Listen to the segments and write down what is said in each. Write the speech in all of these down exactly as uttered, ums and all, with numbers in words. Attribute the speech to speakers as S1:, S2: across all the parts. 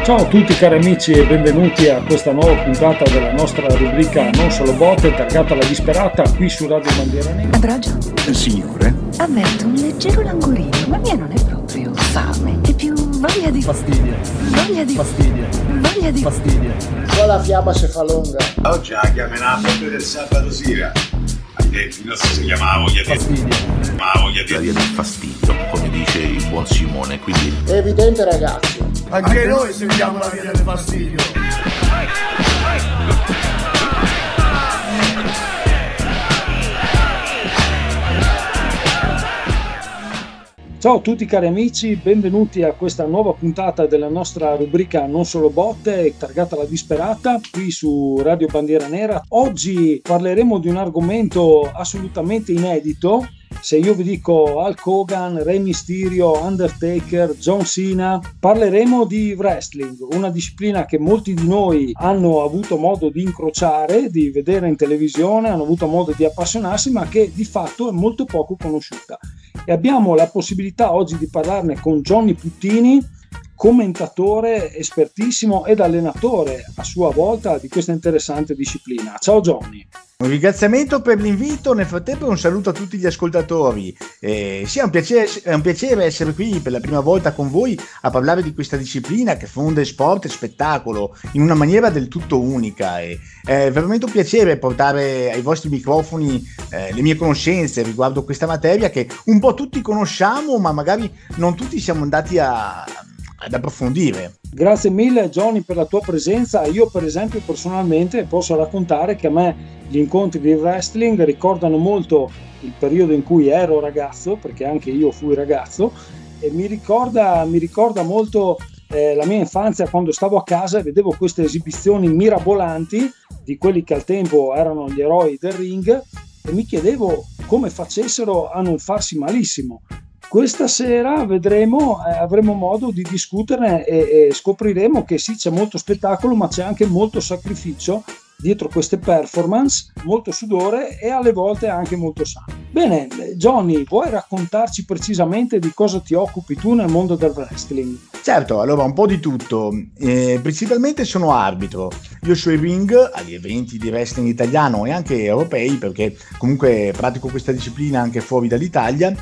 S1: Ciao a tutti cari amici e benvenuti a questa nuova puntata della nostra rubrica Non Solo Botte, targata alla disperata, qui su Radio Bandiera Nera.
S2: Ambrogio?
S3: Eh, signore?
S2: Avverto un leggero languorino, la mia non è proprio fame, è più voglia di...
S4: Fastidio.
S2: Voglia di...
S4: Fastidio.
S2: Voglia di...
S4: Fastidio.
S5: Qua la fiaba si fa lunga.
S6: Oggi la chiamerà proprio del sabato sera. Ai tempi nostri si chiamava voglia di...
S4: Fastidio.
S6: Ma voglia di...
S3: La via del fastidio, come dice il buon Simone, quindi...
S5: È evidente ragazzi.
S7: Anche, Anche noi seguiamo la via del fastidio.
S1: Ciao a tutti cari amici, benvenuti a questa nuova puntata della nostra rubrica Non Solo Botte, targata alla disperata, qui su Radio Bandiera Nera. Oggi parleremo di un argomento assolutamente inedito. Se io vi dico Hulk Hogan, Rey Mysterio, Undertaker, John Cena, parleremo di wrestling, una disciplina che molti di noi hanno avuto modo di incrociare, di vedere in televisione, hanno avuto modo di appassionarsi, ma che di fatto è molto poco conosciuta. E abbiamo la possibilità oggi di parlarne con Johnny Puttini, commentatore espertissimo ed allenatore a sua volta di questa interessante disciplina. Ciao Johnny.
S8: Un ringraziamento per l'invito, nel frattempo un saluto a tutti gli ascoltatori. Eh, sì, è un, piacere, è un piacere essere qui per la prima volta con voi a parlare di questa disciplina che fonde sport e spettacolo in una maniera del tutto unica. E, è veramente un piacere portare ai vostri microfoni eh, le mie conoscenze riguardo questa materia che un po' tutti conosciamo, ma magari non tutti siamo andati a... ad approfondire.
S1: Grazie mille Johnny per la tua presenza. Io per esempio personalmente posso raccontare che a me gli incontri di wrestling ricordano molto il periodo in cui ero ragazzo, perché anche io fui ragazzo, e mi ricorda, mi ricorda molto eh, la mia infanzia quando stavo a casa e vedevo queste esibizioni mirabolanti di quelli che al tempo erano gli eroi del ring e mi chiedevo come facessero a non farsi malissimo. Questa sera vedremo, eh, avremo modo di discuterne e, e scopriremo che sì, c'è molto spettacolo, ma c'è anche molto sacrificio dietro queste performance, molto sudore e alle volte anche molto sangue. Bene, Johnny, vuoi raccontarci precisamente di cosa ti occupi tu nel mondo del wrestling?
S8: Certo, allora un po' di tutto. Eh, principalmente sono arbitro. Io sui ring agli eventi di wrestling italiano e anche europei, perché comunque pratico questa disciplina anche fuori dall'Italia,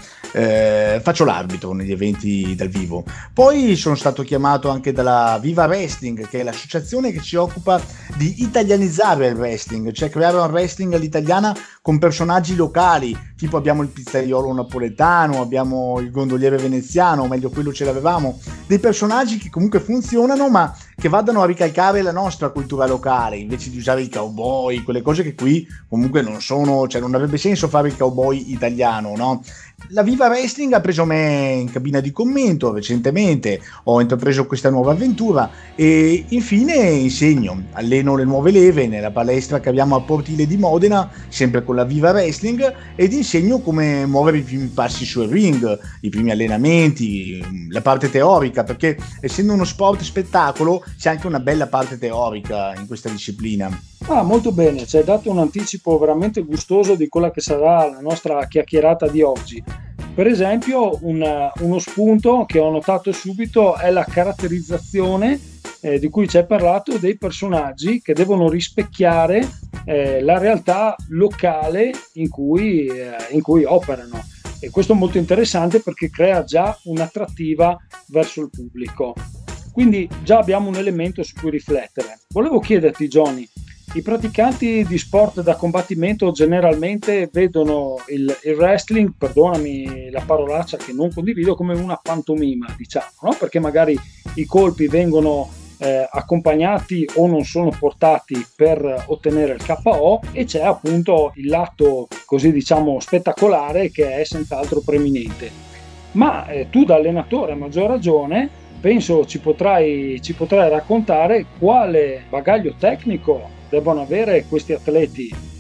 S8: eh, faccio l'arbitro negli eventi dal vivo. Poi sono stato chiamato anche dalla Viva Wrestling, che è l'associazione che si occupa di italianizzare il wrestling, cioè creare un wrestling all'italiana con personaggi locali, tipo abbiamo il pizzaiolo napoletano, abbiamo il gondoliere veneziano, o meglio quello ce l'avevamo, dei personaggi che comunque funzionano ma che vadano a ricalcare la nostra cultura locale invece di usare i cowboy, quelle cose che qui comunque non sono, cioè non avrebbe senso fare il cowboy italiano, no? La Viva Wrestling ha preso me in cabina di commento recentemente, ho intrapreso questa nuova avventura e infine insegno, alleno le nuove leve nella palestra che abbiamo a Portile di Modena, sempre con la Viva Wrestling, ed insegno come muovere i primi passi sul ring, i primi allenamenti, la parte teorica, perché essendo uno sport spettacolo c'è anche una bella parte teorica in questa disciplina.
S1: Ah, molto bene, ci hai dato un anticipo veramente gustoso di quella che sarà la nostra chiacchierata di oggi. Per esempio, un, uno spunto che ho notato subito è la caratterizzazione eh, di cui ci hai parlato dei personaggi che devono rispecchiare eh, la realtà locale in cui, eh, in cui operano. E questo è molto interessante perché crea già un'attrattiva verso il pubblico. Quindi già abbiamo un elemento su cui riflettere. Volevo chiederti, Johnny, i praticanti di sport da combattimento generalmente vedono il, il wrestling, perdonami la parolaccia che non condivido, come una pantomima, diciamo, no? Perché magari i colpi vengono eh, accompagnati o non sono portati per ottenere il K O e c'è appunto il lato così diciamo spettacolare che è senz'altro preminente. Ma eh, tu da allenatore a maggior ragione penso ci potrai, ci potrai raccontare quale bagaglio tecnico devono avere questi atleti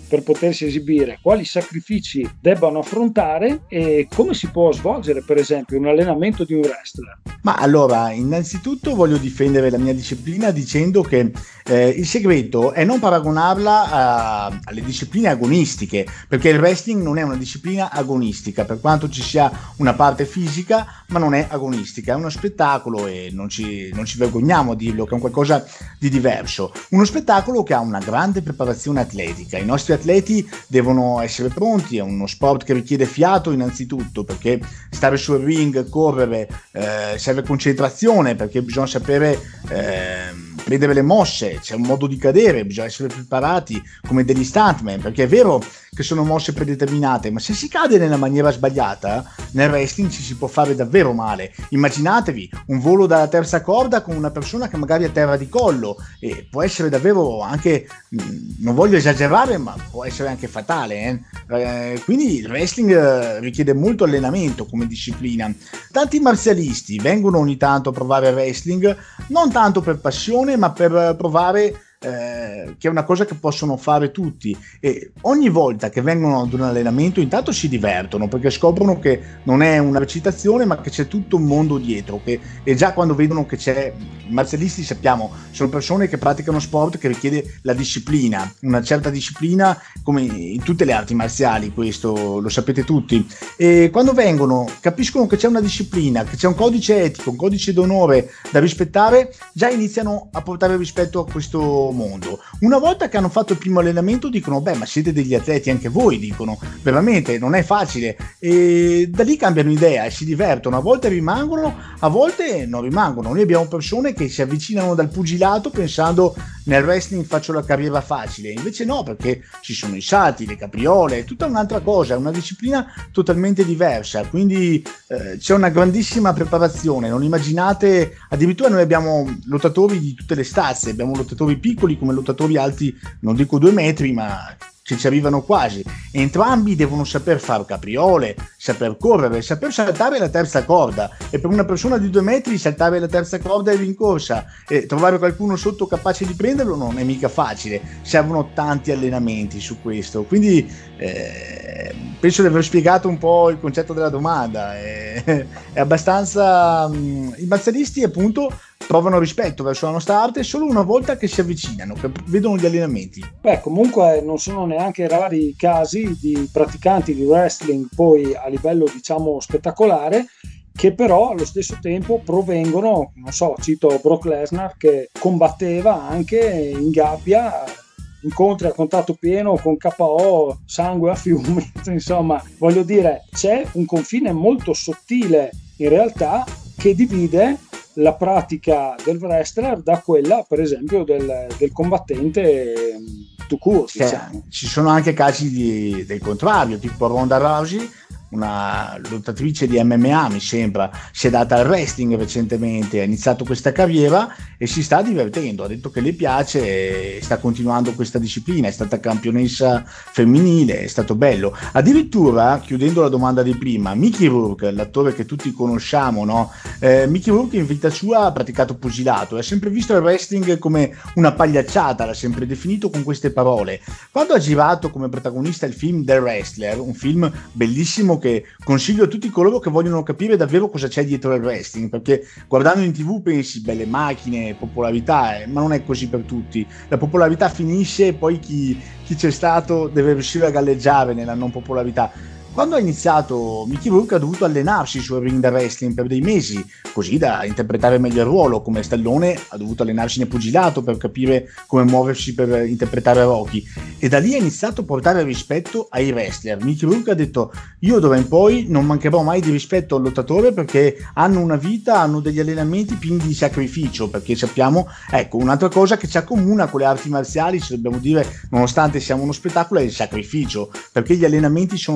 S1: per potersi esibire, quali sacrifici debbano affrontare e come si può svolgere per esempio un allenamento di un wrestler.
S8: Ma allora, innanzitutto voglio difendere la mia disciplina dicendo che eh, il segreto è non paragonarla a, alle discipline agonistiche, perché il wrestling non è una disciplina agonistica, per quanto ci sia una parte fisica, ma non è agonistica, è uno spettacolo e non ci, non ci vergogniamo a dirlo, che è un qualcosa di diverso. Uno spettacolo che ha una grande preparazione atletica. I nostri atleti devono essere pronti, è uno sport che richiede fiato innanzitutto, perché stare sul ring, correre, eh, serve concentrazione, perché bisogna sapere eh, prendere le mosse, c'è un modo di cadere, bisogna essere preparati come degli stuntman, perché è vero che sono mosse predeterminate, ma se si cade nella maniera sbagliata, nel wrestling ci si può fare davvero male. Immaginatevi un volo dalla terza corda con una persona che magari è a terra di collo, e può essere davvero anche, non voglio esagerare, ma può essere anche fatale, eh? Eh, quindi il wrestling eh, richiede molto allenamento come disciplina. Tanti marzialisti vengono ogni tanto a provare il wrestling, non tanto per passione, ma per provare Eh, che è una cosa che possono fare tutti, e ogni volta che vengono ad un allenamento intanto si divertono, perché scoprono che non è una recitazione ma che c'è tutto un mondo dietro, che, e già quando vedono che c'è, i marzialisti sappiamo sono persone che praticano sport che richiede la disciplina, una certa disciplina come in tutte le arti marziali, questo lo sapete tutti, e quando vengono capiscono che c'è una disciplina, che c'è un codice etico, un codice d'onore da rispettare, già iniziano a portare rispetto a questo mondo. Una volta che hanno fatto il primo allenamento dicono beh, ma siete degli atleti anche voi, dicono veramente non è facile, e da lì cambiano idea e si divertono, a volte rimangono, a volte non rimangono. Noi abbiamo persone che si avvicinano dal pugilato pensando nel wrestling faccio la carriera facile, invece no, perché ci sono i salti, le capriole, è tutta un'altra cosa, è una disciplina totalmente diversa, quindi eh, c'è una grandissima preparazione, non immaginate, addirittura noi abbiamo lottatori di tutte le stazze, abbiamo lottatori piccoli come lottatori alti, non dico due metri, ma che ci arrivano quasi. Entrambi devono saper fare capriole, saper correre, saper saltare la terza corda, e per una persona di due metri saltare la terza corda è rincorsa, e trovare qualcuno sotto capace di prenderlo non è mica facile, servono tanti allenamenti su questo, quindi eh, penso di aver spiegato un po' il concetto della domanda. È, è abbastanza mh, i marzialisti appunto provano rispetto verso la nostra arte solo una volta che si avvicinano, che vedono gli allenamenti.
S1: Beh, comunque non sono neanche rari casi di praticanti di wrestling poi a livello diciamo spettacolare, che però allo stesso tempo provengono, non so, cito Brock Lesnar che combatteva anche in gabbia, incontri a contatto pieno con K O, sangue a fiumi, insomma voglio dire c'è un confine molto sottile in realtà che divide la pratica del wrestler da quella per esempio del, del combattente tout court, diciamo.
S8: Ci sono anche casi di, del contrario, tipo Ronda Rousey, una lottatrice di M M A mi sembra, si è data al wrestling recentemente, ha iniziato questa carriera e si sta divertendo, ha detto che le piace e sta continuando questa disciplina, è stata campionessa femminile, è stato bello. Addirittura, chiudendo la domanda di prima, Mickey Rourke, l'attore che tutti conosciamo, no? eh, Mickey Rourke in vita sua ha praticato pugilato e ha sempre visto il wrestling come una pagliacciata, l'ha sempre definito con queste parole. Quando ha girato come protagonista il film The Wrestler, un film bellissimo che consiglio a tutti coloro che vogliono capire davvero cosa c'è dietro il wrestling, perché guardando in tv pensi belle macchine, popolarità, eh, ma non è così per tutti. La popolarità finisce e poi chi, chi c'è stato deve riuscire a galleggiare nella non popolarità. Quando ha iniziato Mickey Rourke ha dovuto allenarsi sul ring da wrestling per dei mesi, così da interpretare meglio il ruolo, come Stallone ha dovuto allenarsi nel pugilato per capire come muoversi per interpretare Rocky, e da lì ha iniziato a portare rispetto ai wrestler. Mickey Rourke ha detto io d'ora in poi non mancherò mai di rispetto al lottatore perché hanno una vita, hanno degli allenamenti pieni di sacrificio, perché sappiamo, ecco, un'altra cosa che ci accomuna con le arti marziali, se dobbiamo dire, nonostante siamo uno spettacolo, è il sacrificio, perché gli allenamenti sono davvero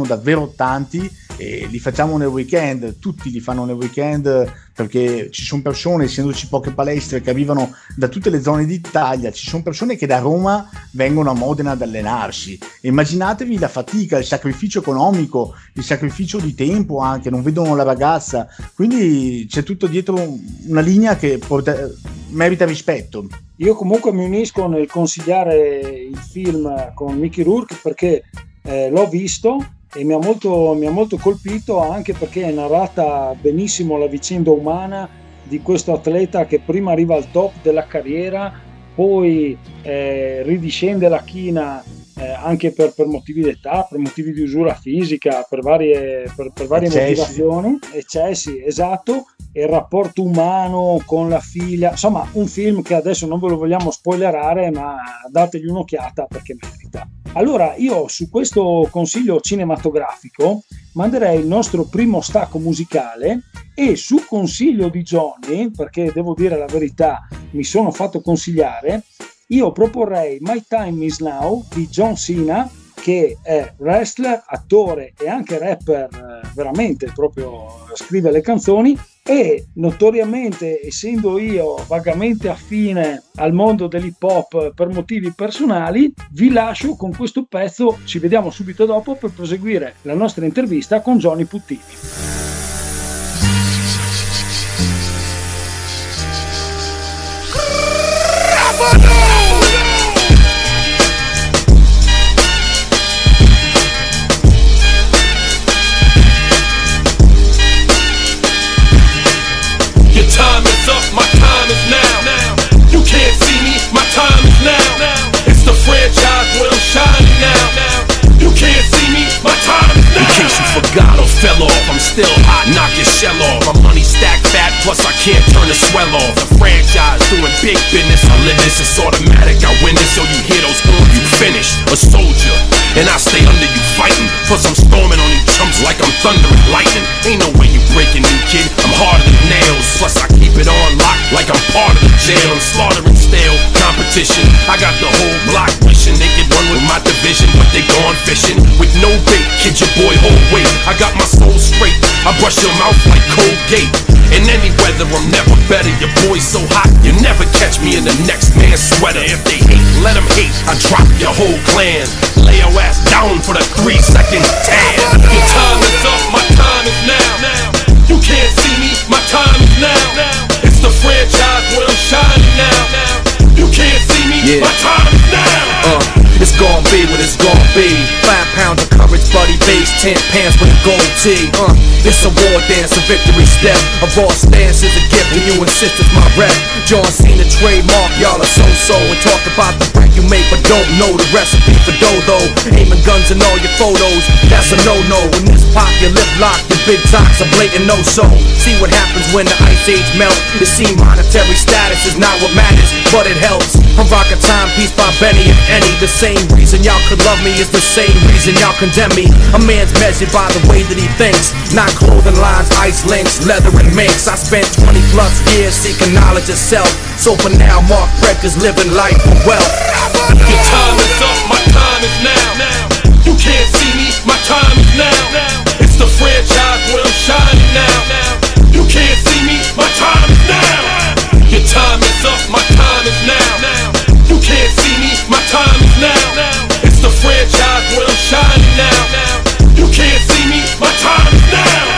S8: sono tanti e li facciamo nel weekend, tutti li fanno nel weekend perché ci sono persone, essendoci poche palestre, che arrivano da tutte le zone d'Italia, ci sono persone che da Roma vengono a Modena ad allenarsi. Immaginatevi la fatica, il sacrificio economico, il sacrificio di tempo anche, non vedono la ragazza, quindi c'è tutto dietro una linea che porta, merita rispetto.
S1: Io comunque mi unisco nel consigliare il film con Mickey Rourke perché eh, l'ho visto e mi ha molto, mi ha molto colpito, anche perché è narrata benissimo la vicenda umana di questo atleta che prima arriva al top della carriera, poi eh, ridiscende la china eh, anche per, per motivi d'età, per motivi di usura fisica, per varie, per, per varie motivazioni, eccessi, esatto, e il rapporto umano con la figlia, insomma un film che adesso non ve lo vogliamo spoilerare, ma dategli un'occhiata perché merita. Allora io su questo consiglio cinematografico manderei il nostro primo stacco musicale e su consiglio di Johnny, perché devo dire la verità, mi sono fatto consigliare, io proporrei My Time Is Now di John Cena, che è wrestler, attore e anche rapper, veramente proprio scrive le canzoni, e notoriamente, essendo io vagamente affine al mondo dell'hip hop per motivi personali, vi lascio con questo pezzo. Ci vediamo subito dopo per proseguire la nostra intervista con Johnny Puttini.
S4: Forgot or fell off, I'm still hot, knock your shell off. My money stacked fat, plus I can't turn the swell off. The franchise doing big business, I live this, it's automatic, I win this. So you hear those horns, you finished, a soldier. And I stay under you fighting, plus I'm storming on you chumps like I'm thunder and lightning. Ain't no way you breaking me, kid, I'm harder than nails. Plus I keep it on lock like I'm part of the jail. I'm slaughtering stale competition, I got the whole block wishing they could run with my division, but they gone fishing with no bait. Kid, your boy hold weight, I got my soul straight, I brush your mouth like Colgate. In any weather, I'm never better, your boy's so hot, you never catch me in the next man's sweater. If they hate, let them hate, I drop your whole clan. Lay your ass down for the three second tan. Your time is up, my time is now. You can't see me, my time is now. It's the franchise where I'm shining now. You can't see me, yeah. My time is now. Uh. It's gon' be what it's gon' be. Five pounds of courage, buddy base, ten pants with a gold tee. Uh, it's a war dance, a victory step. A raw stance is a gift, and you insist it's my rep. John Cena trademark, y'all are so-so. And talk about the break you make, but don't know the recipe for dodo. Aiming guns in all your photos, that's a no-no. When this pop, your lip lock, your big talks a blatant no-so. See what happens when the ice age melts. You see monetary status is not what matters, but it helps. I'm rocking Timepiece by Benny and Any. The same reason y'all could love me is the same reason y'all condemn me. A man's measured by the way that he thinks, not clothing lines, ice links, leather and minks. I spent twenty plus years seeking knowledge of self, so for now Mark Brecker's living life for wealth. Your time is up, my time is now. You can't see me, my time is now. It's the franchise where I'm shining now. You can't see me, my time is now. Your time is up, my time is now. You can't see me, my time is now. It's the franchise where I'm shining now. You can't see me, my time is now.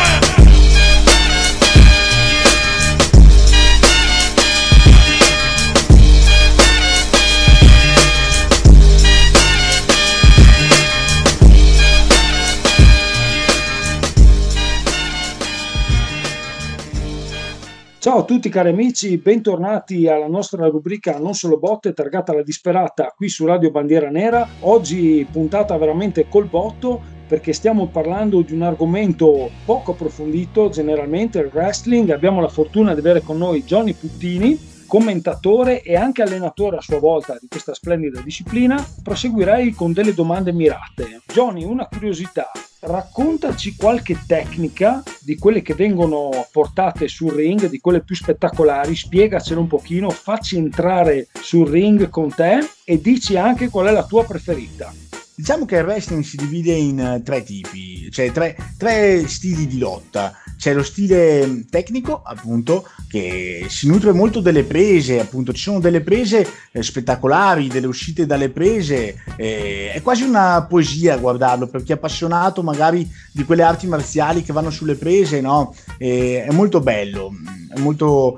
S1: Ciao a tutti cari amici, bentornati alla nostra rubrica Non Solo Botte targata alla disperata qui su Radio Bandiera Nera. Oggi puntata veramente col botto perché stiamo parlando di un argomento poco approfondito, generalmente il wrestling. Abbiamo la fortuna di avere con noi Johnny Puttini, commentatore e anche allenatore a sua volta di questa splendida disciplina. Proseguirei con delle domande mirate. Johnny, una curiosità. Raccontaci qualche tecnica di quelle che vengono portate sul ring, di quelle più spettacolari, spiegacelo un pochino, facci entrare sul ring con te e dici anche qual è la tua preferita.
S8: Diciamo che il wrestling si divide in tre tipi, cioè tre, tre stili di lotta. C'è lo stile tecnico, appunto, che si nutre molto delle prese, appunto, ci sono delle prese eh, spettacolari, delle uscite dalle prese, eh, è quasi una poesia guardarlo, per chi è appassionato magari di quelle arti marziali che vanno sulle prese, no? Eh, è molto bello, è molto...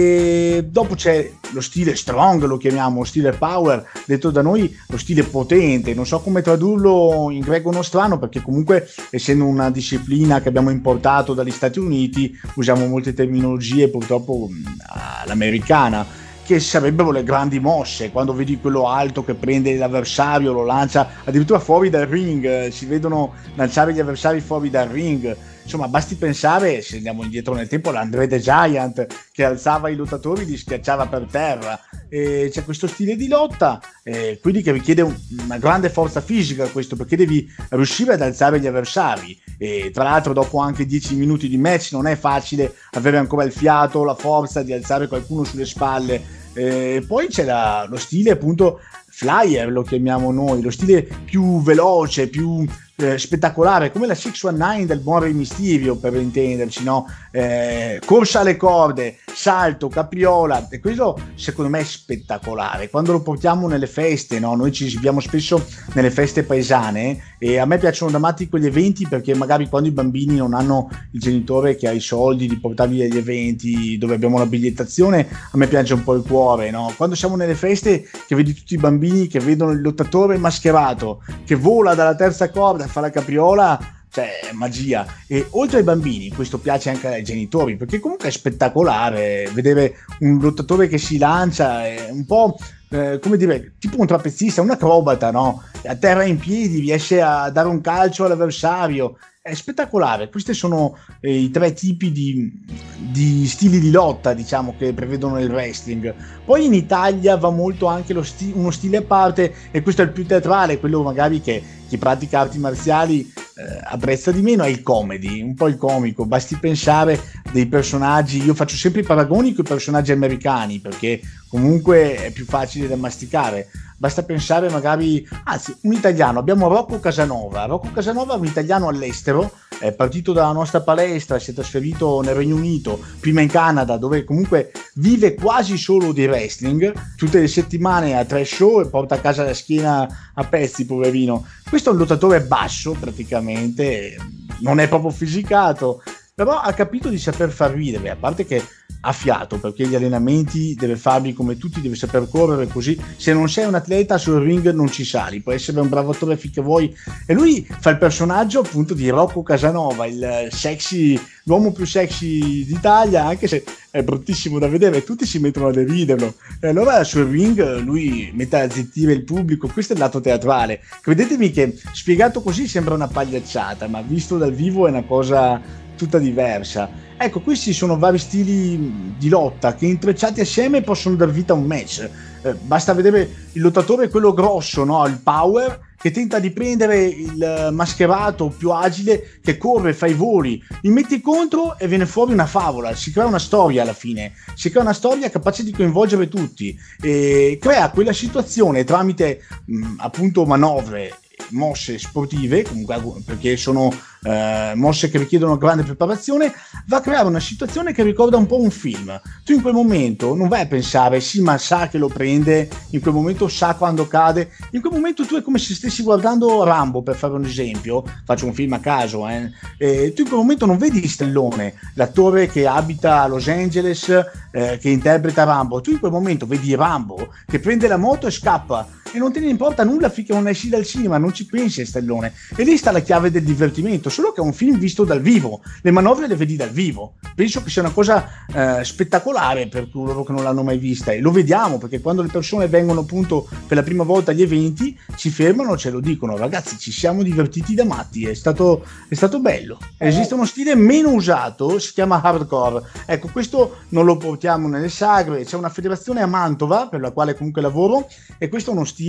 S8: E dopo c'è lo stile strong, lo chiamiamo, stile power, detto da noi lo stile potente, non so come tradurlo in greco nostrano, perché comunque essendo una disciplina che abbiamo importato dagli Stati Uniti usiamo molte terminologie purtroppo all'americana, che sarebbero le grandi mosse, quando vedi quello alto che prende l'avversario, lo lancia addirittura fuori dal ring, si vedono lanciare gli avversari fuori dal ring. Insomma, basti pensare, se andiamo indietro nel tempo, all'André the Giant che alzava i lottatori e li schiacciava per terra. E c'è questo stile di lotta, eh, quindi che richiede un, una grande forza fisica, questo, perché devi riuscire ad alzare gli avversari. E tra l'altro dopo anche dieci minuti di match non è facile avere ancora il fiato, la forza di alzare qualcuno sulle spalle. E poi c'è la, lo stile appunto flyer, lo chiamiamo noi, lo stile più veloce, più eh, spettacolare, come la sei diciannove del buon Re Mysterio, per intenderci, no? Eh, corsa alle corde, salto, capriola, e questo secondo me è spettacolare. Quando lo portiamo nelle feste, no? Noi ci esibiamo spesso nelle feste paesane e a me piacciono da matti quegli eventi, perché magari quando i bambini non hanno il genitore che ha i soldi di portarli agli eventi dove abbiamo la bigliettazione, a me piange un po' il cuore, no? Quando siamo nelle feste che vedi tutti i bambini che vedono il lottatore mascherato che vola dalla terza corda e fa la capriola, cioè magia. E oltre ai bambini questo piace anche ai genitori, perché comunque è spettacolare vedere un lottatore che si lancia, è un po' eh, come dire, tipo un trapezzista, un acrobata, no? A terra in piedi riesce a dare un calcio all'avversario, è spettacolare. Questi sono eh, i tre tipi di, di stili di lotta, diciamo, che prevedono il wrestling. Poi in Italia va molto anche lo sti- uno stile a parte, e questo è il più teatrale, quello magari che chi pratica arti marziali eh, apprezza di meno, è il comedy, un po' il comico. Basti pensare dei personaggi, io faccio sempre i paragoni con i personaggi americani, perché comunque è più facile da masticare. Basta pensare magari, anzi, un italiano, abbiamo Rocco Casanova. Rocco Casanova è un italiano all'estero, è partito dalla nostra palestra, si è trasferito nel Regno Unito, prima in Canada, dove comunque vive quasi solo di wrestling, tutte le settimane ha tre show e porta a casa la schiena a pezzi, poverino. Questo è un lottatore basso praticamente, non è proprio fisicato, però ha capito di saper far ridere, a parte che ha fiato, perché gli allenamenti deve farli come tutti, deve saper correre, così se non sei un atleta sul ring non ci sali, puoi essere un bravo attore finché vuoi. E lui fa il personaggio appunto di Rocco Casanova, il sexy, l'uomo più sexy d'Italia, anche se è bruttissimo da vedere e tutti si mettono a deriderlo. E allora sul ring lui mette a zittire il pubblico. Questo è il lato teatrale. Credetemi che spiegato così sembra una pagliacciata, ma visto dal vivo è una cosa tutta diversa. Ecco, questi sono vari stili di lotta che intrecciati assieme possono dar vita a un match. Eh, basta vedere il lottatore, quello grosso, no? Il power, che tenta di prendere il mascherato più agile, che corre, fa i voli, li metti contro e viene fuori una favola, si crea una storia alla fine, si crea una storia capace di coinvolgere tutti e crea quella situazione tramite mh, appunto manovre, mosse sportive, comunque perché sono eh, mosse che richiedono grande preparazione, va a creare una situazione che ricorda un po' un film. Tu in quel momento non vai a pensare sì, ma sa che lo prende, in quel momento sa quando cade, in quel momento tu è come se stessi guardando Rambo, per fare un esempio, faccio un film a caso, eh? E tu in quel momento non vedi Stallone, l'attore che abita a Los Angeles, eh, che interpreta Rambo, tu in quel momento vedi Rambo che prende la moto e scappa e non te ne importa nulla finché non esci dal cinema, non ci pensi a Stallone, e lì sta la chiave del divertimento, solo che è un film visto dal vivo, le manovre le vedi dal vivo. Penso che sia una cosa eh, spettacolare per coloro che non l'hanno mai vista, e lo vediamo perché quando le persone vengono appunto per la prima volta agli eventi ci fermano, ce lo dicono: ragazzi, ci siamo divertiti da matti, è stato, è stato bello. Esiste uno stile meno usato, si chiama hardcore, ecco, questo non lo portiamo nelle sagre, c'è una federazione a Mantova per la quale comunque lavoro, e questo è uno stile,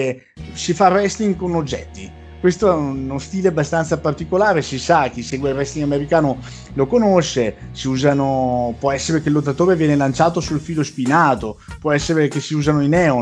S8: si fa wrestling con oggetti. Questo è uno stile abbastanza particolare, si sa, chi segue il wrestling americano lo conosce, si usano, può essere che il lottatore viene lanciato sul filo spinato, può essere che si usano i neon,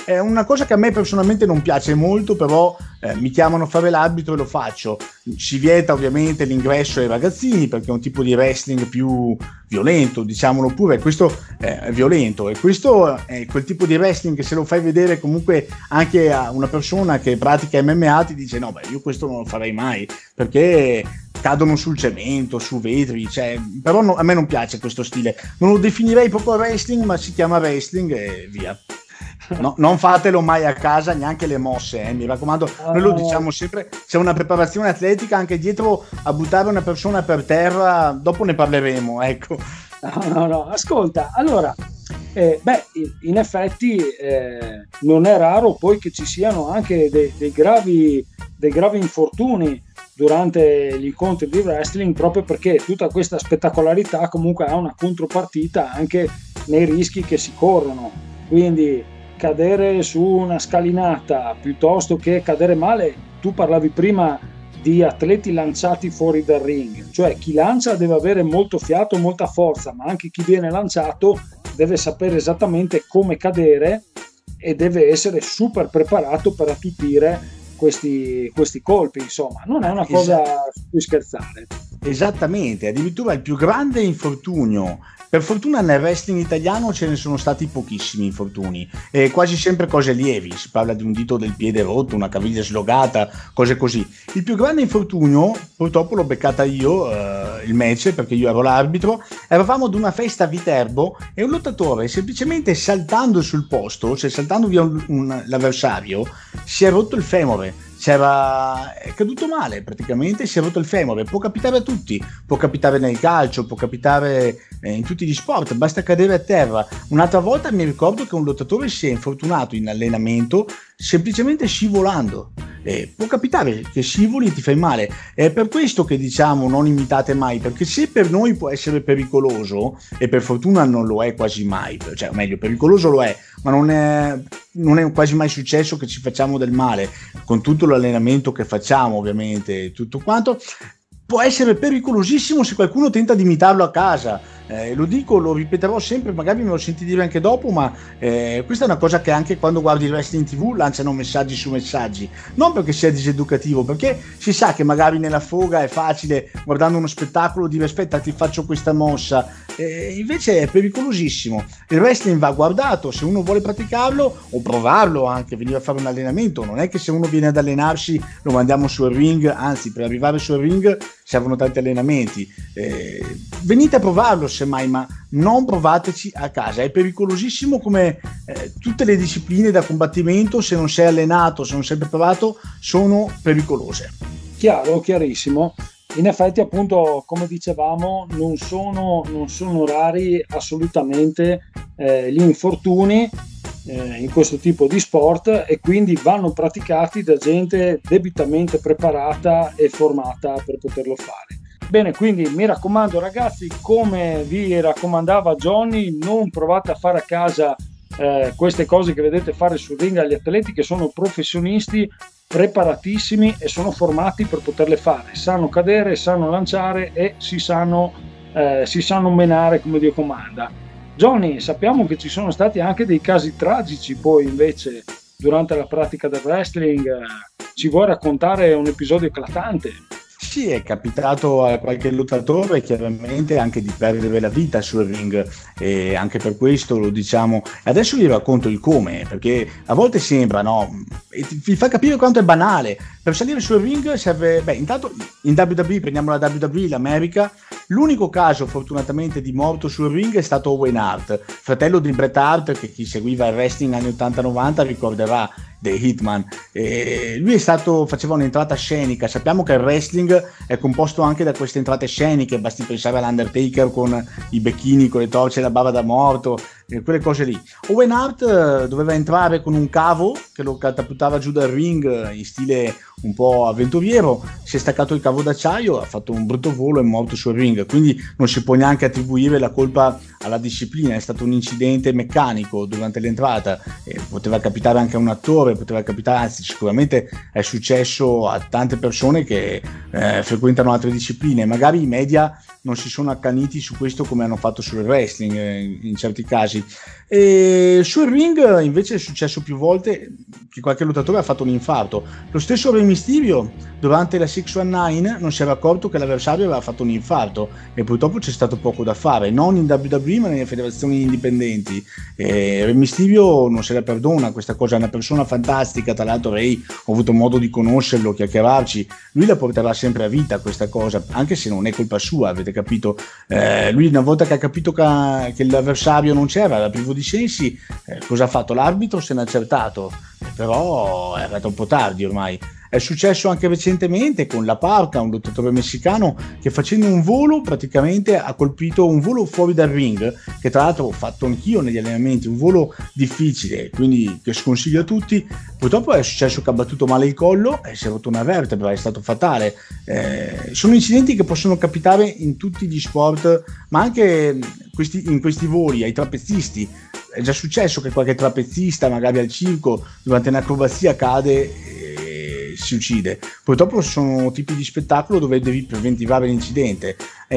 S8: è una cosa che a me personalmente non piace molto, però eh, mi chiamano a fare l'arbitro e lo faccio. Si vieta ovviamente l'ingresso ai ragazzini perché è un tipo di wrestling più violento, diciamolo pure, questo è violento, e questo è quel tipo di wrestling che se lo fai vedere comunque anche a una persona che pratica M M A ti dice no, beh, io questo non lo farei mai, perché cadono sul cemento, su vetri, cioè, però no, a me non piace questo stile, non lo definirei proprio wrestling, ma si chiama wrestling e via. No, non fatelo mai a casa, neanche le mosse, eh, mi raccomando, noi lo diciamo sempre, c'è una preparazione atletica anche dietro a buttare una persona per terra, dopo ne parleremo, ecco.
S1: No, no, no, ascolta, allora, eh, beh, in effetti eh, non è raro poi che ci siano anche dei, dei, gravi, dei gravi infortuni durante gli incontri di wrestling, proprio perché tutta questa spettacolarità comunque ha una contropartita anche nei rischi che si corrono, quindi cadere su una scalinata piuttosto che cadere male. Tu parlavi prima di atleti lanciati fuori dal ring, cioè chi lancia deve avere molto fiato, molta forza, ma anche chi viene lanciato deve sapere esattamente come cadere e deve essere super preparato per attutire questi, questi colpi, insomma non è una cosa su cui scherzare.
S8: Esattamente, addirittura il più grande infortunio, per fortuna nel wrestling italiano ce ne sono stati pochissimi infortuni, e quasi sempre cose lievi, si parla di un dito del piede rotto, una caviglia slogata, cose così. Il più grande infortunio purtroppo l'ho beccata io, eh, il match, perché io ero l'arbitro, eravamo ad una festa a Viterbo e un lottatore semplicemente saltando sul posto, cioè saltando via un, un, l'avversario, si è rotto il femore. C'era, è caduto male praticamente, si è rotto il femore. Può capitare a tutti, può capitare nel calcio, può capitare eh, in tutti gli sport, basta cadere a terra. Un'altra volta mi ricordo che un lottatore si è infortunato in allenamento semplicemente scivolando. Eh, può capitare che scivoli e ti fai male, è per questo che diciamo non imitate mai, perché se per noi può essere pericoloso, e per fortuna non lo è quasi mai, cioè meglio pericoloso lo è, ma non è, non è quasi mai successo che ci facciamo del male, con tutto l'allenamento che facciamo ovviamente, tutto quanto, può essere pericolosissimo se qualcuno tenta di imitarlo a casa. Eh, lo dico, lo ripeterò sempre, magari me lo senti dire anche dopo, ma eh, questa è una cosa che anche quando guardi il wrestling tivù lanciano messaggi su messaggi, non perché sia diseducativo, perché si sa che magari nella foga è facile, guardando uno spettacolo, dire aspetta ti faccio questa mossa, eh, invece è pericolosissimo. Il wrestling va guardato, se uno vuole praticarlo o provarlo anche, venire a fare un allenamento, non è che se uno viene ad allenarsi lo mandiamo sul ring, anzi per arrivare sul ring servono tanti allenamenti, eh, venite a provarlo semmai, ma non provateci a casa, è pericolosissimo come eh, tutte le discipline da combattimento, se non sei allenato, se non sei preparato, sono pericolose.
S1: Chiaro, chiarissimo. In effetti appunto come dicevamo non sono, non sono rari assolutamente eh, gli infortuni eh, in questo tipo di sport, e quindi vanno praticati da gente debitamente preparata e formata per poterlo fare. Bene, quindi mi raccomando ragazzi, come vi raccomandava Johnny, non provate a fare a casa eh, queste cose che vedete fare sul ring agli atleti che sono professionisti, preparatissimi e sono formati per poterle fare, sanno cadere, sanno lanciare e si sanno, eh, si sanno menare come Dio comanda. Johnny, sappiamo che ci sono stati anche dei casi tragici poi invece durante la pratica del wrestling, eh, ci vuoi raccontare un episodio eclatante?
S8: Sì, è capitato a qualche lottatore chiaramente anche di perdere la vita sul ring, e anche per questo lo diciamo. Adesso vi racconto il come, perché a volte sembra, no? E vi fa capire quanto è banale. Per salire sul ring serve, beh, intanto in W W E, prendiamo la W W E, l'America, l'unico caso fortunatamente di morto sul ring è stato Owen Hart, fratello di Bret Hart, che chi seguiva il wrestling anni ottanta novanta ricorderà, dei Hitman. E lui è stato, faceva un'entrata scenica. Sappiamo che il wrestling è composto anche da queste entrate sceniche, basti pensare all'Undertaker con i becchini, con le torce e la bava da morto, eh, quelle cose lì. Owen Hart eh, doveva entrare con un cavo che lo catapultava giù dal ring eh, in stile un po' avventuriero, si è staccato il cavo d'acciaio, ha fatto un brutto volo e è morto sul ring, quindi non si può neanche attribuire la colpa alla disciplina, è stato un incidente meccanico durante l'entrata, eh, poteva capitare anche a un attore, poteva capitare, anzi sicuramente è successo a tante persone che eh, frequentano altre discipline, magari i media non si sono accaniti su questo come hanno fatto sul wrestling eh, in certi casi. E sul ring invece è successo più volte che qualche lottatore ha fatto un infarto. Lo stesso Re Mysterio durante la sei nove non si era accorto che l'avversario aveva fatto un infarto e purtroppo c'è stato poco da fare, non in W W E ma nelle federazioni indipendenti. E Re Mysterio non se la perdona questa cosa, è una persona fantastica, tra l'altro Ray ho avuto modo di conoscerlo, chiacchierarci, lui la porterà sempre a vita questa cosa, anche se non è colpa sua, avete capito. Eh, lui una volta che ha capito che, che l'avversario non c'era, era privo di sensi, eh, cosa ha fatto? L'arbitro se n'è accertato, però era troppo tardi ormai. È successo anche recentemente con La Parca, un lottatore messicano che facendo un volo praticamente ha colpito un volo fuori dal ring, che tra l'altro ho fatto anch'io negli allenamenti, un volo difficile, quindi che sconsiglio a tutti. Purtroppo è successo che ha battuto male il collo e si è rotto una vertebra, è stato fatale. Eh, sono incidenti che possono capitare in tutti gli sport, ma anche questi, in questi voli ai trapezzisti. È già successo che qualche trapezzista magari al circo durante un'acrobazia cade e si uccide. Purtroppo sono tipi di spettacolo dove devi preventivare l'incidente.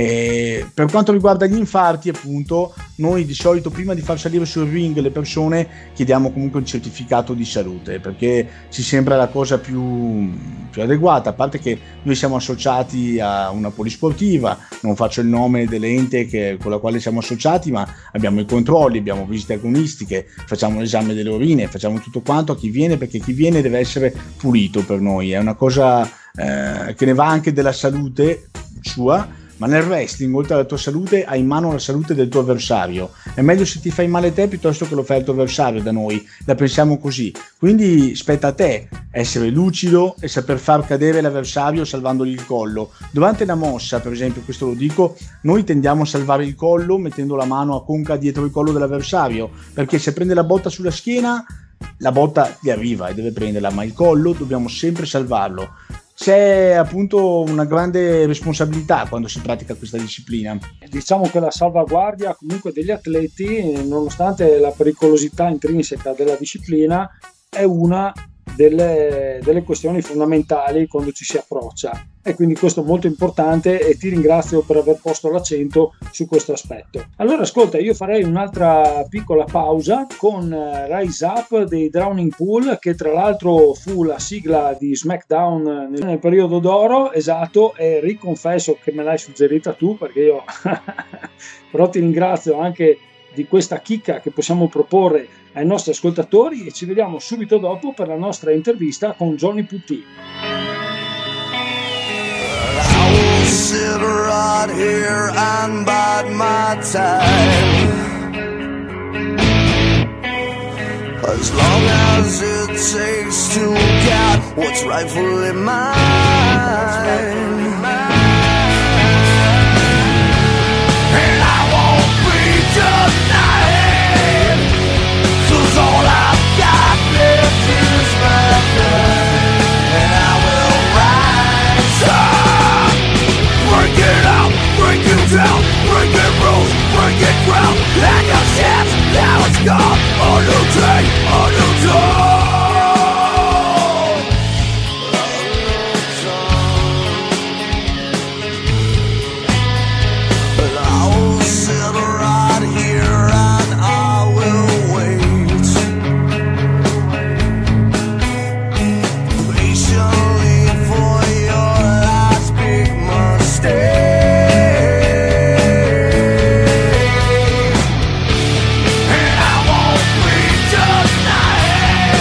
S8: E per quanto riguarda gli infarti, appunto, noi di solito prima di far salire sul ring le persone chiediamo comunque un certificato di salute, perché ci sembra la cosa più, più adeguata, a parte che noi siamo associati a una polisportiva, non faccio il nome dell'ente che, con la quale siamo associati, ma abbiamo i controlli, abbiamo visite agonistiche, facciamo l'esame delle urine, facciamo tutto quanto a chi viene, perché chi viene deve essere pulito per noi, è una cosa eh, che ne va anche della salute sua. Ma nel wrestling, oltre alla tua salute, hai in mano la salute del tuo avversario. È meglio se ti fai male te piuttosto che lo fai al tuo avversario, da noi. La pensiamo così. Quindi spetta a te essere lucido e saper far cadere l'avversario salvandogli il collo. Durante la mossa, per esempio, questo lo dico, noi tendiamo a salvare il collo mettendo la mano a conca dietro il collo dell'avversario, perché se prende la botta sulla schiena, la botta gli arriva e deve prenderla, ma il collo dobbiamo sempre salvarlo. C'è appunto una grande responsabilità quando si pratica questa disciplina.
S1: Diciamo che la salvaguardia comunque degli atleti, nonostante la pericolosità intrinseca della disciplina, è una delle, delle questioni fondamentali quando ci si approccia, e quindi questo è molto importante e ti ringrazio per aver posto l'accento su questo aspetto. Allora ascolta, io farei un'altra piccola pausa con Rise Up dei Drowning Pool, che tra l'altro fu la sigla di SmackDown nel, nel periodo d'oro, esatto, e riconfesso che me l'hai suggerita tu, perché io però ti ringrazio anche di questa chicca che possiamo proporre ai nostri ascoltatori, e ci vediamo subito dopo per la nostra intervista con Johnny Putti.
S9: Sit right here and bide my time, as long as it takes to get what's rightfully mine. And I won't be denied, 'cause all I've got left is my blood, and I will rise up. Break it up, break it down, break it rules, break it ground. And your chance, now it's gone. A new day, a new dawn. And I will sit right here and I will wait patiently for your last big mistake. And I won't be denied,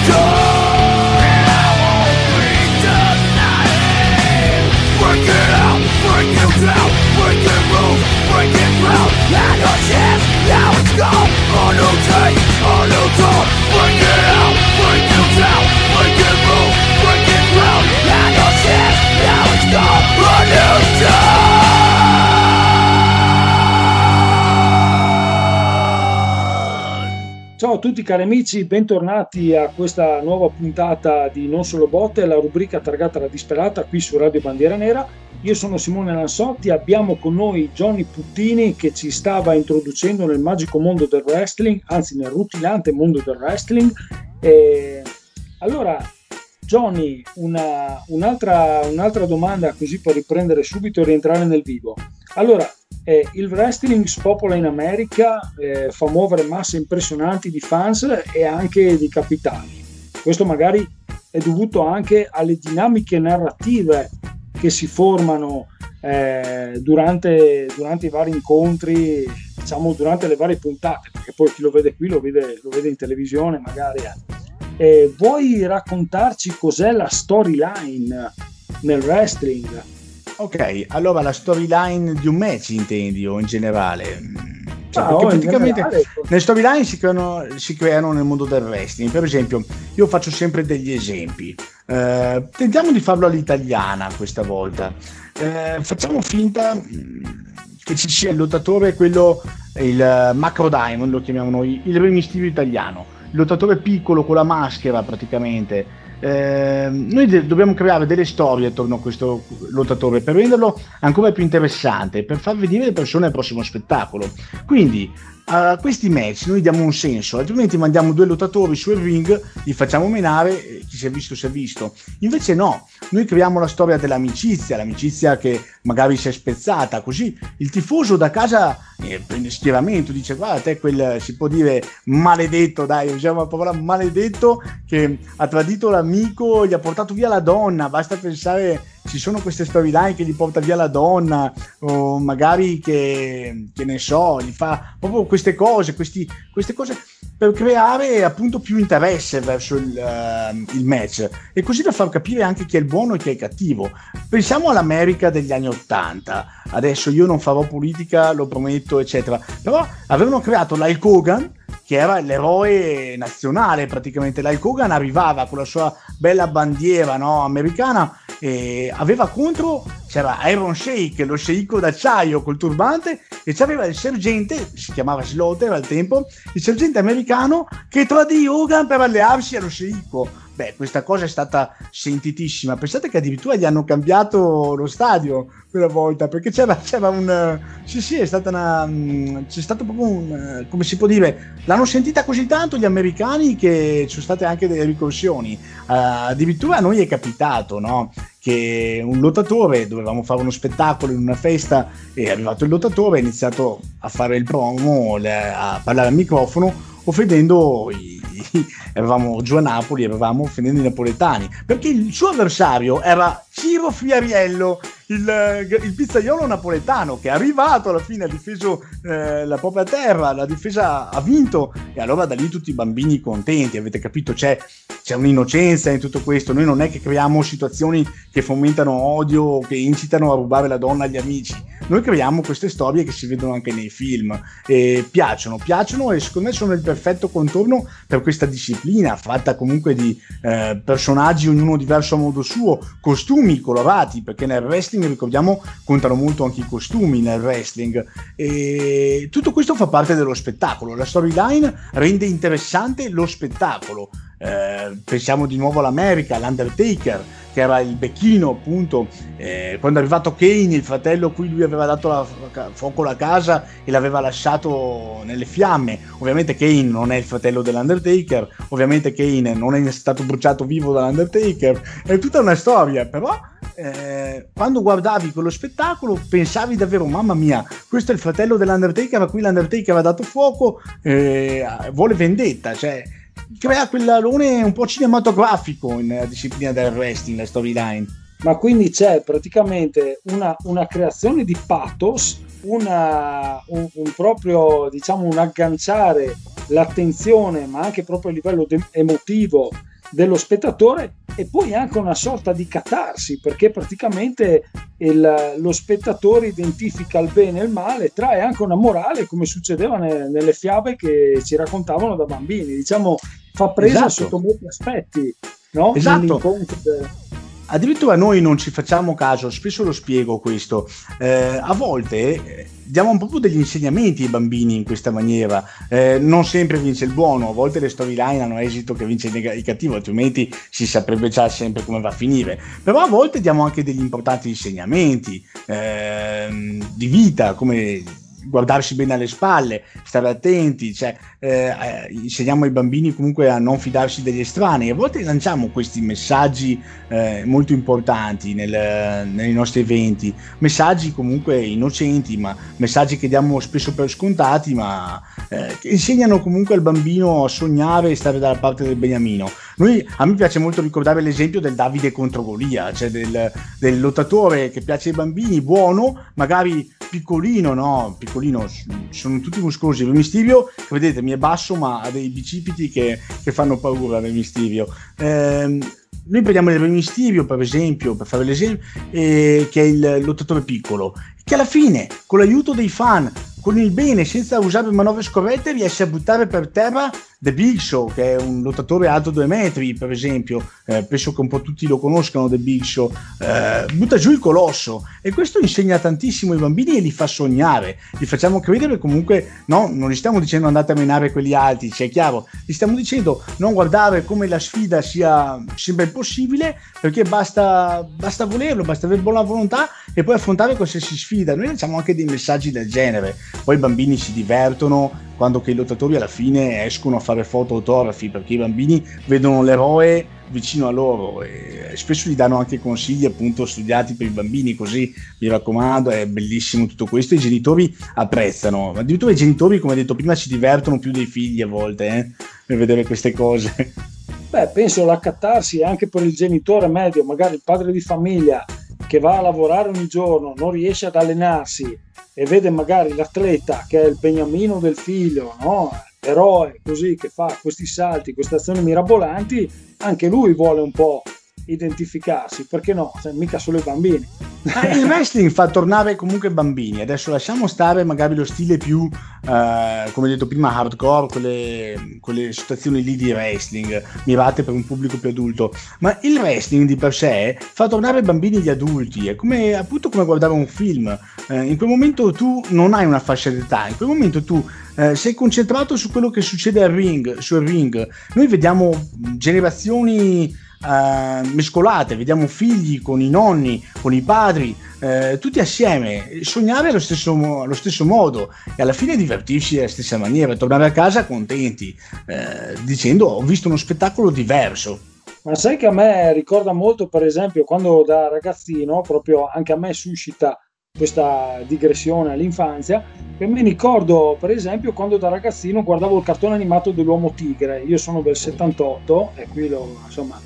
S9: done, and I won't be denied. Break it out, break it down, break it move, break it ground. And no chance, now it's gone. A new day, a new dawn. Break it out, break it down, break it move, break it ground. And no chance, now it's gone. A new day.
S1: Ciao a tutti cari amici, bentornati a questa nuova puntata di Non Solo Botte, la rubrica targata alla disperata qui su Radio Bandiera Nera. Io sono Simone Lanzotti, abbiamo con noi Johnny Puttini che ci stava introducendo nel magico mondo del wrestling, anzi nel rutilante mondo del wrestling. E allora Johnny, una, un'altra, un'altra domanda così per riprendere subito e rientrare nel vivo. Allora, Eh, il wrestling spopola in America, eh, fa muovere masse impressionanti di fans e anche di capitali. Questo magari è dovuto anche alle dinamiche narrative che si formano eh, durante, durante i vari incontri, diciamo durante le varie puntate, perché poi chi lo vede qui lo vede, lo vede in televisione magari. Eh. Eh, vuoi raccontarci cos'è la storyline nel wrestling?
S8: Ok, allora la storyline di un match intendi o in generale? Cioè,
S1: Ah,
S8: perché
S1: oh, in
S8: praticamente
S1: generale.
S8: le storyline si creano, si creano nel mondo del wrestling. Per esempio, io faccio sempre degli esempi. Eh, tentiamo di farlo all'italiana questa volta. Eh, facciamo finta che ci sia il lottatore, quello, il Macro Diamond, lo chiamiamo noi, il remistivo italiano. Il lottatore piccolo con la maschera praticamente. Eh, noi de- dobbiamo creare delle storie attorno a questo lottatore per renderlo ancora più interessante, per far vedere le persone al prossimo spettacolo. Quindi a questi match noi diamo un senso, altrimenti mandiamo due lottatori sul ring, li facciamo menare, chi si è visto si è visto. Invece no, noi creiamo la storia dell'amicizia, l'amicizia che magari si è spezzata, così il tifoso da casa eh, prende schieramento, dice guarda te quel, si può dire maledetto, dai usiamo la parola maledetto, che ha tradito l'amico, gli ha portato via la donna. Basta pensare, ci sono queste storyline che gli porta via la donna, o magari che, che ne so, gli fa proprio queste cose, questi, queste cose per creare appunto più interesse verso il, uh, il match, e così da far capire anche chi è il buono e chi è il cattivo. Pensiamo all'America degli anni ottanta, adesso io non farò politica, lo prometto, eccetera, però avevano creato l'Hulk Hogan, che era l'eroe nazionale praticamente. L'Hulk Hogan arrivava con la sua bella bandiera, no, americana, e aveva contro, c'era Iron Sheik, lo sceicco d'acciaio col turbante, e c'aveva il sergente, si chiamava Slaughter al tempo, il sergente americano che tradì Hogan per allearsi allo sceicco. Beh, questa cosa è stata sentitissima. Pensate che addirittura gli hanno cambiato lo stadio quella volta, perché c'era, c'era un... Sì, sì, è stata una... C'è stato proprio un... Come si può dire? L'hanno sentita così tanto gli americani che ci sono state anche delle ricorsioni. Uh, addirittura a noi è capitato, no? Che un lottatore, dovevamo fare uno spettacolo in una festa, è arrivato il lottatore, ha iniziato a fare il promo, a parlare al microfono, offendendo i, i, eravamo giù a Napoli, eravamo offendendo i napoletani, perché il suo avversario era Ciro Fiariello, il, il pizzaiolo napoletano, che è arrivato alla fine, ha difeso eh, la propria terra, la difesa ha vinto, e allora da lì tutti i bambini contenti. Avete capito, c'è, c'è un'innocenza in tutto questo. Noi non è che creiamo situazioni che fomentano odio o che incitano a rubare la donna agli amici, noi creiamo queste storie che si vedono anche nei film e piacciono, piacciono e secondo me sono il perfetto contorno per questa disciplina fatta comunque di eh, personaggi, ognuno diverso a modo suo, costumi colorati, perché nel wrestling, ricordiamo, contano molto anche i costumi nel wrestling, e tutto questo fa parte dello spettacolo. La storyline rende interessante lo spettacolo. Eh, pensiamo di nuovo all'America, l'Undertaker, che era il becchino appunto, eh, quando è arrivato Kane, il fratello a cui lui aveva dato la, la, fuoco alla casa e l'aveva lasciato nelle fiamme. Ovviamente Kane non è il fratello dell'Undertaker, ovviamente Kane non è stato bruciato vivo dall'Undertaker, è tutta una storia, però eh, quando guardavi quello spettacolo pensavi davvero, mamma mia, questo è il fratello dell'Undertaker a cui l'Undertaker ha dato fuoco, eh, vuole vendetta, cioè crea quell'alone un po' cinematografico nella disciplina del wrestling, la storyline.
S1: Ma quindi c'è praticamente una, una creazione di pathos, una, un, un proprio, diciamo, un agganciare l'attenzione, ma anche proprio a livello de- emotivo dello spettatore, e poi anche una sorta di catarsi, perché praticamente il, lo spettatore identifica il bene e il male, trae anche una morale, come succedeva ne, nelle fiabe che ci raccontavano da bambini, diciamo, fa presa
S8: Esatto.
S1: sotto molti aspetti, no?
S8: Esatto.
S1: Nell'incontro de-
S8: Addirittura noi non ci facciamo caso, spesso lo spiego questo, eh, a volte eh, diamo proprio degli insegnamenti ai bambini in questa maniera, eh, non sempre vince il buono, a volte le storyline hanno esito che vince il, neg- il cattivo, altrimenti si saprebbe già sempre come va a finire, però a volte diamo anche degli importanti insegnamenti ehm, di vita, come guardarsi bene alle spalle, stare attenti, cioè, eh, eh, insegniamo ai bambini comunque a non fidarsi degli estranei, a volte lanciamo questi messaggi eh, molto importanti nel, nei nostri eventi, messaggi comunque innocenti, ma messaggi che diamo spesso per scontati, ma eh, che insegnano comunque al bambino a sognare e stare dalla parte del beniamino. Noi, a me piace molto ricordare l'esempio del Davide contro Golia, cioè del, del lottatore che piace ai bambini, buono, magari piccolino, no? Piccolino, sono tutti muscolosi. Re Mysterio, che vedete, mi è basso, ma ha dei bicipiti che, che fanno paura. Re Mysterio. Ehm, noi prendiamo il Re Mysterio, per esempio, per fare l'esempio, eh, che è il lottatore piccolo, che alla fine, con l'aiuto dei fan, con il bene, senza usare manovre scorrette, riesce a buttare per terra The Big Show, che è un lottatore alto due metri, per esempio, eh, penso che un po' tutti lo conoscano, The Big Show, eh, butta giù il colosso, e questo insegna tantissimo ai bambini e li fa sognare, li facciamo credere comunque, no, non gli stiamo dicendo andate a menare quelli alti, cioè è chiaro, gli stiamo dicendo non guardare come la sfida sia sembra impossibile, perché basta, basta volerlo, basta avere buona volontà e poi affrontare qualsiasi sfida. Noi lanciamo anche dei messaggi del genere, poi i bambini si divertono quando che i lottatori alla fine escono a fare foto autografi, perché i bambini vedono l'eroe vicino a loro e spesso gli danno anche consigli appunto studiati per i bambini, così mi raccomando, è bellissimo tutto questo, i genitori apprezzano, addirittura i genitori, come detto prima, si divertono più dei figli a volte eh, per vedere queste cose.
S1: Beh, penso la catarsi anche per il genitore medio, magari il padre di famiglia che va a lavorare ogni giorno, non riesce ad allenarsi e vede magari l'atleta che è il beniamino del figlio, no? Eroe così, che fa questi salti, queste azioni mirabolanti, anche lui vuole un po' identificarsi, perché no? Cioè, mica solo i bambini.
S8: Eh, il wrestling fa tornare comunque bambini. Adesso lasciamo stare magari lo stile più eh, come detto prima hardcore, quelle, quelle situazioni lì di wrestling mirate per un pubblico più adulto, ma il wrestling di per sé fa tornare bambini gli adulti. È come appunto come guardare un film. Eh, in quel momento tu non hai una fascia d'età, in quel momento tu Eh, sei concentrato su quello che succede al ring, sul ring. Noi vediamo generazioni eh, mescolate, vediamo figli con i nonni, con i padri, eh, tutti assieme, sognare allo stesso, allo stesso modo e alla fine divertirsi alla stessa maniera, tornare a casa contenti, eh, dicendo ho visto uno spettacolo diverso.
S1: Ma sai che a me ricorda molto, per esempio, quando da ragazzino, proprio anche a me suscita questa digressione all'infanzia, che mi ricordo per esempio quando da ragazzino guardavo il cartone animato dell'Uomo Tigre. Io sono del settantotto e qui lo insomma,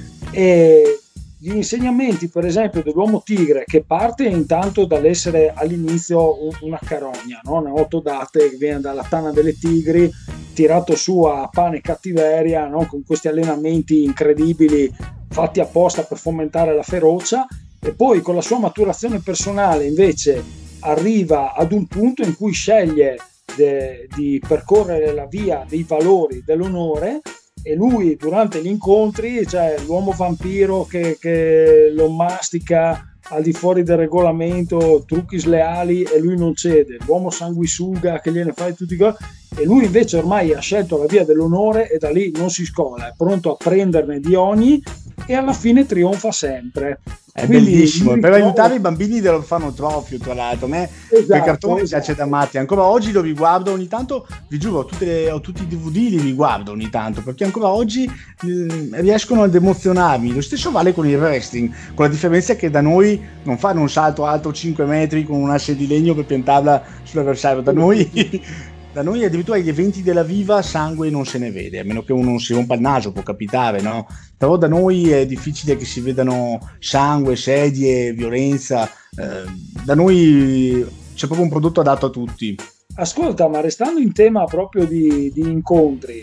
S1: e gli insegnamenti per esempio dell'Uomo Tigre, che parte intanto dall'essere all'inizio una carogna, no? Una otodate che viene dalla tana delle tigri, tirato su a pane e cattiveria, no? Con questi allenamenti incredibili fatti apposta per fomentare la ferocia, e poi con la sua maturazione personale invece arriva ad un punto in cui sceglie de, di percorrere la via dei valori, dell'onore, e lui durante gli incontri, cioè l'uomo vampiro che, che lo mastica al di fuori del regolamento, trucchi sleali, e lui non cede, l'uomo sanguisuga che gliene fa di tutti i costi, e lui invece ormai ha scelto la via dell'onore e da lì non si scola, è pronto a prenderne di ogni e alla fine trionfa sempre.
S8: È
S1: Quindi,
S8: bellissimo, per
S1: ricordo...
S8: aiutare i bambini dell'orfanotrofio, tra l'altro. A me
S1: esatto,
S8: quel cartone
S1: esatto.
S8: piace da matti, ancora oggi lo riguardo ogni tanto, vi giuro, ho, tutte le, ho tutti i D V D, li riguardo ogni tanto, perché ancora oggi eh, riescono ad emozionarmi. Lo stesso vale con il wrestling, con la differenza che da noi non fanno un salto alto cinque metri con un asse di legno per piantarla sull'avversario, da noi... Da noi addirittura agli eventi della Viva sangue non se ne vede, a meno che uno non si rompa il naso, può capitare, no? Però da noi è difficile che si vedano sangue, sedie, violenza. Eh, da noi c'è proprio un prodotto adatto a tutti.
S1: Ascolta, ma restando in tema proprio di, di incontri,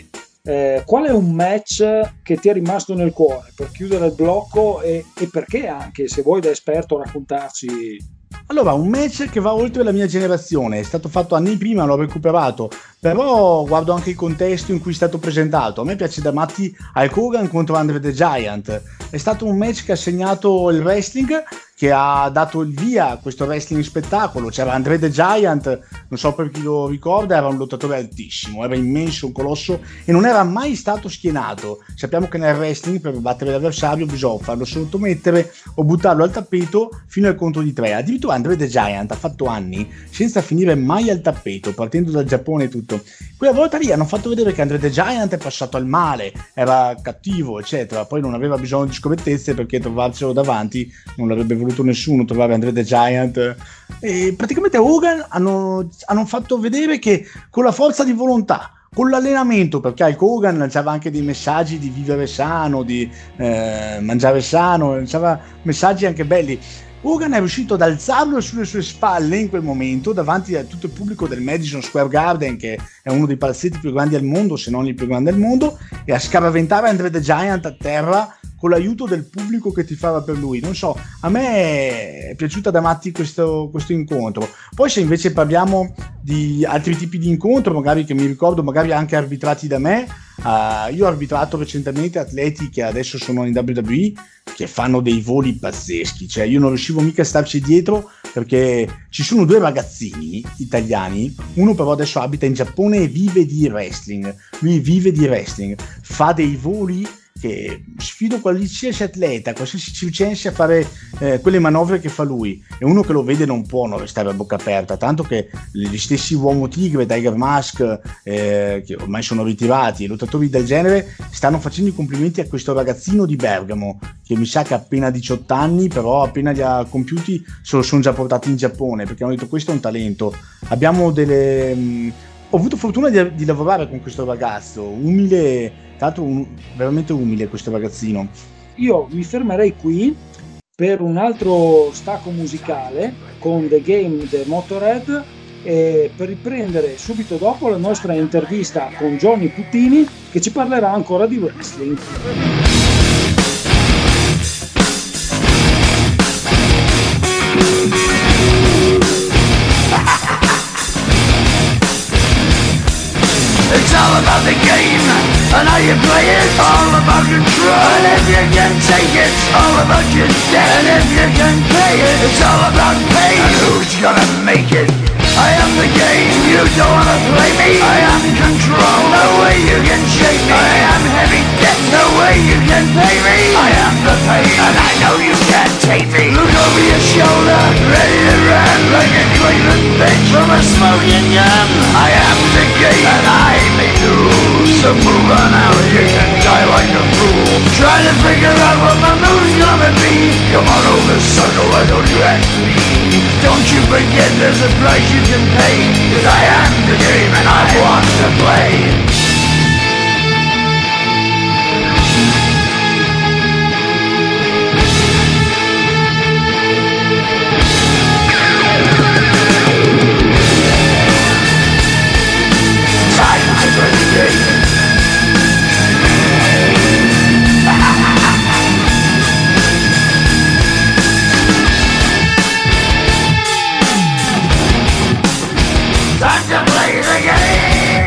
S1: eh, qual è un match che ti è rimasto nel cuore per chiudere il blocco e, e perché anche, se vuoi da esperto raccontarci?
S8: Allora, un match che va oltre la mia generazione, è stato fatto anni prima, l'ho recuperato, però guardo anche il contesto in cui è stato presentato. A me piace da matti Hulk Hogan contro Andre the Giant, è stato un match che ha segnato il wrestling, che ha dato il via a questo wrestling spettacolo. C'era Andre the Giant, non so per chi lo ricorda, era un lottatore altissimo, era immenso, un colosso e non era mai stato schienato. Sappiamo che nel wrestling per battere l'avversario bisogna farlo sottomettere o buttarlo al tappeto fino al conto di tre. Addirittura Andre the Giant ha fatto anni senza finire mai al tappeto, partendo dal Giappone e tutto. Quella volta lì hanno fatto vedere che Andre the Giant è passato al male, era cattivo eccetera, poi non aveva bisogno di scommessesse perché trovarcelo davanti non l'avrebbe voluto nessuno, trovare Andre the Giant. E praticamente Hogan hanno, hanno fatto vedere che con la forza di volontà, con l'allenamento, perché Hulk Hogan lanciava anche dei messaggi di vivere sano, di eh, mangiare sano, lanciava messaggi anche belli. Hogan è riuscito ad alzarlo sulle sue spalle in quel momento davanti a tutto il pubblico del Madison Square Garden, che è uno dei palazzetti più grandi al mondo, se non il più grande al mondo, e a scaraventare Andre the Giant a terra con l'aiuto del pubblico che tifava per lui. Non so, a me è piaciuta da matti questo, questo incontro. Poi se invece parliamo di altri tipi di incontro, magari che mi ricordo, magari anche arbitrati da me, uh, io ho arbitrato recentemente atleti che adesso sono in W W E, che fanno dei voli pazzeschi, cioè io non riuscivo mica a starci dietro, perché ci sono due ragazzini italiani, uno però adesso abita in Giappone e vive di wrestling, lui vive di wrestling, fa dei voli che sfido qualsiasi atleta, qualsiasi circense a fare eh, quelle manovre che fa lui, e uno che lo vede non può non restare a bocca aperta, tanto che gli stessi Uomo Tigre, Tiger Mask, eh, che ormai sono ritirati, lottatori del genere, stanno facendo i complimenti a questo ragazzino di Bergamo, che mi sa che ha appena diciotto anni, però appena li ha compiuti se lo sono già portati in Giappone, perché hanno detto questo è un talento. Abbiamo delle... Mh, ho avuto fortuna di, di lavorare con questo ragazzo, umile, tanto un, veramente umile questo ragazzino.
S1: Io mi fermerei qui per un altro stacco musicale con The Game The Motorhead, e per riprendere subito dopo la nostra intervista con Johnny Puttini, che ci parlerà ancora di wrestling.
S9: It's all about the game and how you play it. All about control, and if you can take it, all about your debt. And if you can pay it, it's all about pay. And who's gonna make it? I am the game, you don't wanna play me. I am control, no way you can shake me. I am heavy debt, no way you can pay me. I am the pain, and I know you can't take me. Look over your shoulder, ready to run like a Cleveland bitch from a smoking gun. I am the game, and I may lose. So move on out, you can die like a fool. Trying to figure out what my move's gonna be. Come on over, circle, why don't you ask me? Don't you forget there's a price you can pay, 'cause I am the game and I want to play. Time to play the game. Time to play the game.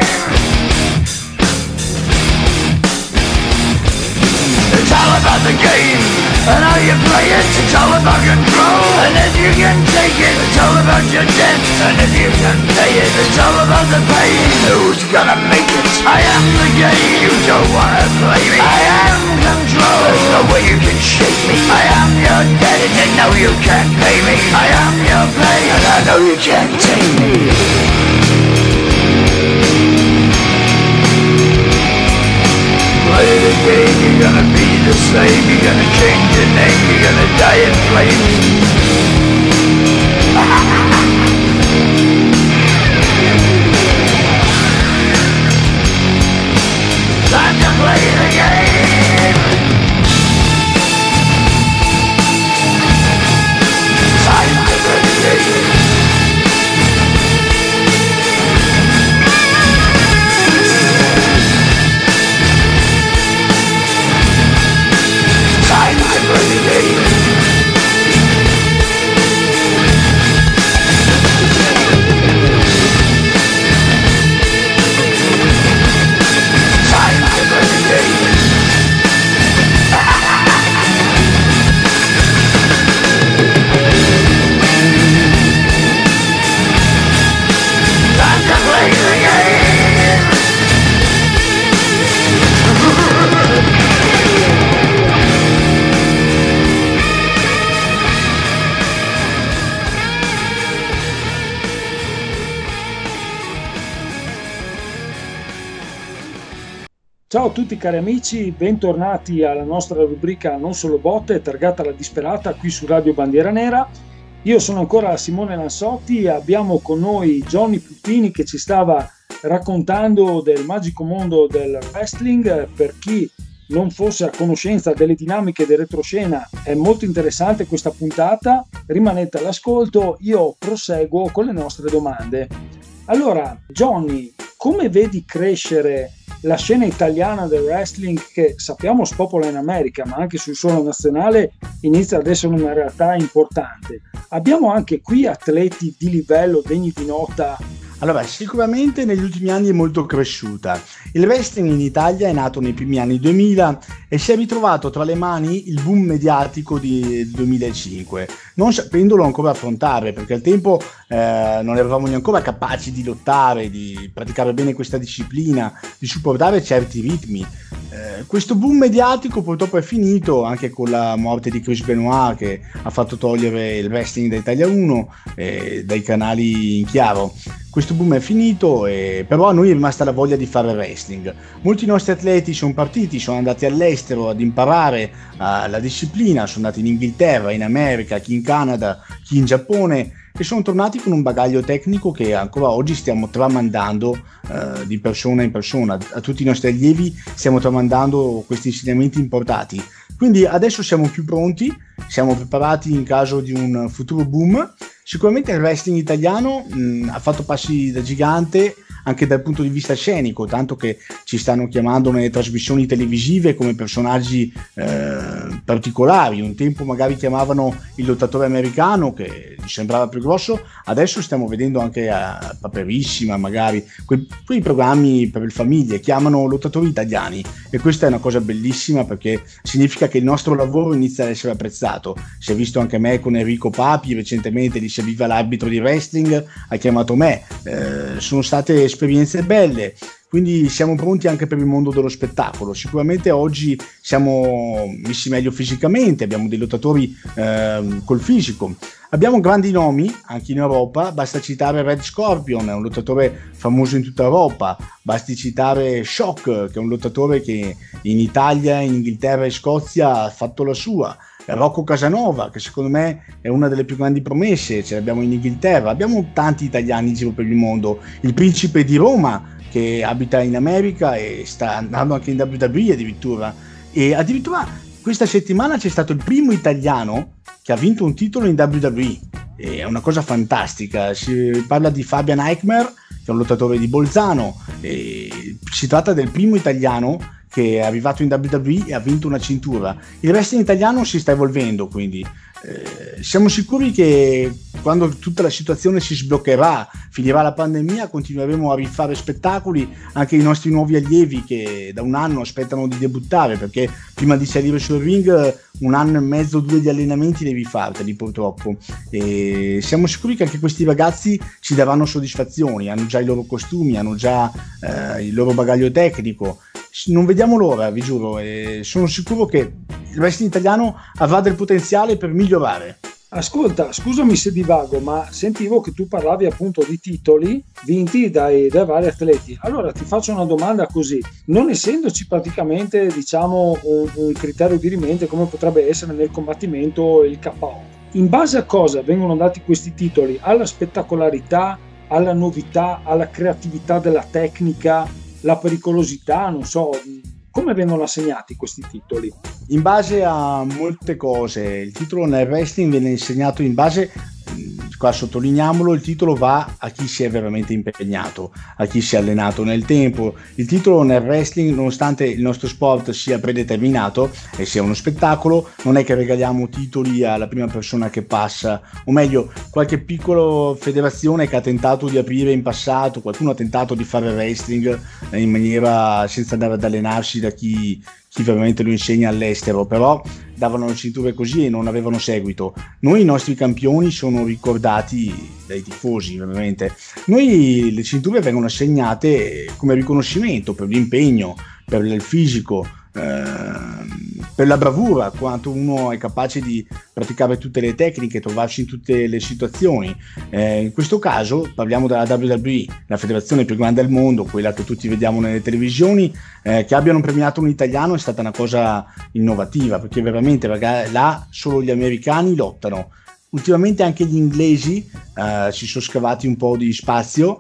S9: It's all about the game and how you play it. It's all about control, and if you can take it, it's all about your debt. And if you can pay it, it's all about the pain. Who's gonna make it? I am the game. You don't wanna play me. I am control. There's no way you can shake me. I am your debt, and you know you can't pay me. I am your pain, and I know you can't take me. Play the game, you're gonna be the same. You're gonna change your name, you're gonna die in flames. Time to play the game. Time to play the game.
S1: Ciao a tutti cari amici, bentornati alla nostra rubrica Non Solo Botte, targata alla disperata qui su Radio Bandiera Nera. Io sono ancora Simone Lanzotti e abbiamo con noi Johnny Puttini che ci stava raccontando del magico mondo del wrestling. Per chi non fosse a conoscenza delle dinamiche del retroscena, è molto interessante questa puntata, rimanete all'ascolto, io proseguo con le nostre domande. Allora, Johnny, come vedi crescere la scena italiana del wrestling che sappiamo spopola in America, ma anche sul suolo nazionale inizia ad essere una realtà importante? Abbiamo anche qui atleti di livello degni di nota.
S8: Allora, sicuramente negli ultimi anni è molto cresciuta. Il wrestling in Italia è nato nei primi anni duemila e si è ritrovato tra le mani il boom mediatico del duemilacinque, non sapendolo ancora affrontare, perché al tempo eh, non eravamo neanche ancora capaci di lottare, di praticare bene questa disciplina, di supportare certi ritmi. Eh, questo boom mediatico purtroppo è finito anche con la morte di Chris Benoit, che ha fatto togliere il wrestling da Italia uno e dai canali in chiaro. Questo boom è finito, e però a noi è rimasta la voglia di fare wrestling. Molti nostri atleti sono partiti, sono andati all'estero ad imparare uh, la disciplina, sono andati in Inghilterra, in America, chi in Canada, chi in Giappone, e sono tornati con un bagaglio tecnico che ancora oggi stiamo tramandando uh, di persona in persona. A tutti i nostri allievi stiamo tramandando questi insegnamenti importati. Quindi adesso siamo più pronti, siamo preparati in caso di un futuro boom. Sicuramente il wrestling italiano mh, ha fatto passi da gigante anche dal punto di vista scenico, tanto che ci stanno chiamando nelle trasmissioni televisive come personaggi eh, particolari. Un tempo magari chiamavano il lottatore americano, che gli sembrava più grosso, adesso stiamo vedendo anche a Paperissima, magari quei, quei programmi per le famiglie chiamano lottatori italiani, e questa è una cosa bellissima perché significa che il nostro lavoro inizia ad essere apprezzato. Si è visto anche me con Enrico Papi recentemente di Se Viva l'arbitro di wrestling, ha chiamato me, eh, sono state esperienze belle, quindi siamo pronti anche per il mondo dello spettacolo. Sicuramente oggi siamo messi meglio fisicamente, abbiamo dei lottatori eh, col fisico, abbiamo grandi nomi anche in Europa, basta citare Red Scorpion, è un lottatore famoso in tutta Europa, basti citare Shock, che è un lottatore che in Italia, in Inghilterra e Scozia ha fatto la sua, Rocco Casanova, che secondo me è una delle più grandi promesse, ce l'abbiamo in Inghilterra, abbiamo tanti italiani in giro per il mondo, il Principe di Roma che abita in America e sta andando anche in W W E addirittura, e addirittura questa settimana c'è stato il primo italiano che ha vinto un titolo in W W E, è una cosa fantastica. Si parla di Fabian Eichmer, che è un lottatore di Bolzano, e si tratta del primo italiano che è arrivato in W W E e ha vinto una cintura. Il wrestling italiano si sta evolvendo, quindi eh, siamo sicuri che quando tutta la situazione si sbloccherà, finirà la pandemia, continueremo a rifare spettacoli anche i nostri nuovi allievi che da un anno aspettano di debuttare, perché prima di salire sul ring un anno e mezzo, due di allenamenti devi farteli purtroppo, e siamo sicuri che anche questi ragazzi ci daranno soddisfazioni, hanno già i loro costumi, hanno già eh, il loro bagaglio tecnico. Non vediamo l'ora, vi giuro, e sono sicuro che il wrestling italiano avrà del potenziale per migliorare.
S1: Ascolta, scusami se divago, ma sentivo che tu parlavi appunto di titoli vinti dai, dai vari atleti. Allora ti faccio una domanda così: non essendoci praticamente, diciamo, un, un criterio di rimente come potrebbe essere nel combattimento il K O, in base a cosa vengono dati questi titoli? Alla spettacolarità, alla novità, alla creatività della tecnica, la pericolosità, non so, come vengono assegnati questi titoli?
S8: In base a molte cose. Il titolo nel wrestling viene insegnato in base, qua sottolineiamolo, il titolo va a chi si è veramente impegnato, a chi si è allenato nel tempo. Il titolo nel wrestling, nonostante il nostro sport sia predeterminato e sia uno spettacolo, non è che regaliamo titoli alla prima persona che passa, o meglio, qualche piccola federazione che ha tentato di aprire in passato, qualcuno ha tentato di fare wrestling in maniera senza andare ad allenarsi da chi chi veramente lo insegna all'estero, però davano le cinture così e non avevano seguito. Noi, i nostri campioni, sono ricordati dai tifosi, veramente. Noi le cinture vengono assegnate come riconoscimento per l'impegno, per il fisico, eh, per la bravura, quanto uno è capace di praticare tutte le tecniche, trovarsi in tutte le situazioni. Eh, in questo caso parliamo della W W E, la federazione più grande al mondo, quella che tutti vediamo nelle televisioni, eh, che abbiano premiato un italiano è stata una cosa innovativa, perché veramente ragazzi, là solo gli americani lottano. Ultimamente anche gli inglesi eh, si sono scavati un po' di spazio.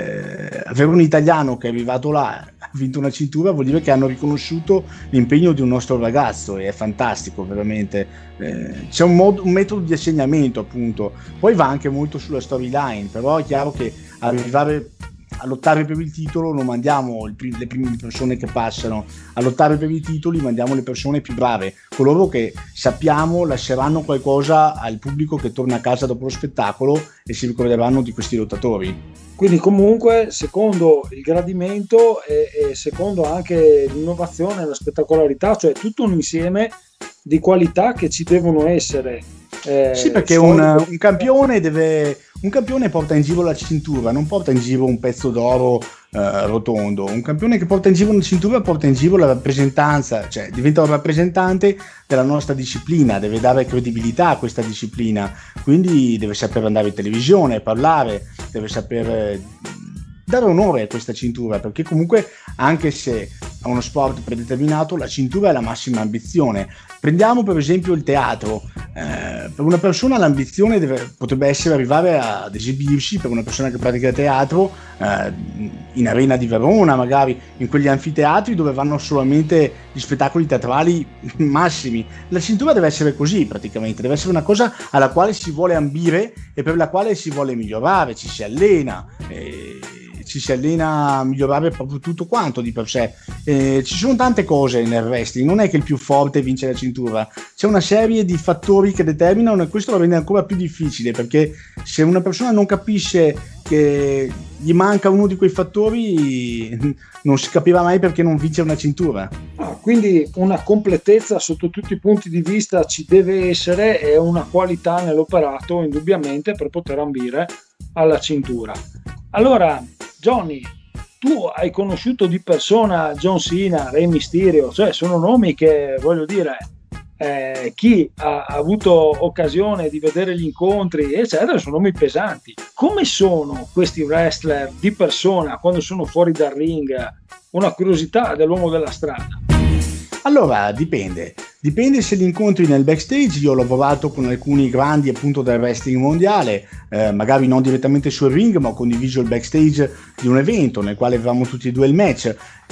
S8: Eh, avere un italiano che è arrivato là, ha vinto una cintura, vuol dire che hanno riconosciuto l'impegno di un nostro ragazzo, e è fantastico veramente. Eh, c'è un, mod- un metodo di assegnamento, appunto, poi va anche molto sulla storyline, però è chiaro che arrivare a lottare per il titolo non mandiamo il prim- le prime persone che passano, a lottare per i titoli mandiamo le persone più brave, coloro che sappiamo lasceranno qualcosa al pubblico che torna a casa dopo lo spettacolo e si ricorderanno di questi lottatori.
S1: Quindi comunque secondo il gradimento e, e secondo anche l'innovazione e la spettacolarità, cioè tutto un insieme di qualità che ci devono essere. Eh,
S8: sì, perché un, un campione deve un campione porta in giro la cintura, non porta in giro un pezzo d'oro eh, rotondo. Un campione che porta in giro una cintura porta in giro la rappresentanza, cioè diventa un rappresentante della nostra disciplina, deve dare credibilità a questa disciplina, quindi deve saper andare in televisione, parlare, deve saper dare onore a questa cintura, perché comunque anche se a uno sport predeterminato la cintura è la massima ambizione. Prendiamo per esempio il teatro, eh, per una persona l'ambizione deve, potrebbe essere arrivare ad esibirsi, per una persona che pratica teatro, eh, in Arena di Verona magari, in quegli anfiteatri dove vanno solamente gli spettacoli teatrali massimi. La cintura deve essere così praticamente, deve essere una cosa alla quale si vuole ambire e per la quale si vuole migliorare, ci si allena, eh, ci si allena a migliorare proprio tutto quanto di per sé. Eh, ci sono tante cose nel wrestling, non è che il più forte vince la cintura, c'è una serie di fattori che determinano, e questo lo rende ancora più difficile, perché se una persona non capisce che gli manca uno di quei fattori non si capirà mai perché non vince una cintura.
S1: Ah, quindi una completezza sotto tutti i punti di vista ci deve essere, e una qualità nell'operato indubbiamente per poter ambire alla cintura. Allora Johnny, tu hai conosciuto di persona John Cena, Rey Mysterio, cioè sono nomi che, voglio dire, eh, chi ha, ha avuto occasione di vedere gli incontri eccetera, sono nomi pesanti. Come sono questi wrestler di persona quando sono fuori dal ring? Una curiosità dell'uomo della strada.
S8: Allora dipende, dipende se li incontri nel backstage. Io ho lavorato con alcuni grandi appunto del wrestling mondiale, eh, magari non direttamente sul ring, ma ho condiviso il backstage di un evento nel quale avevamo tutti e due il match,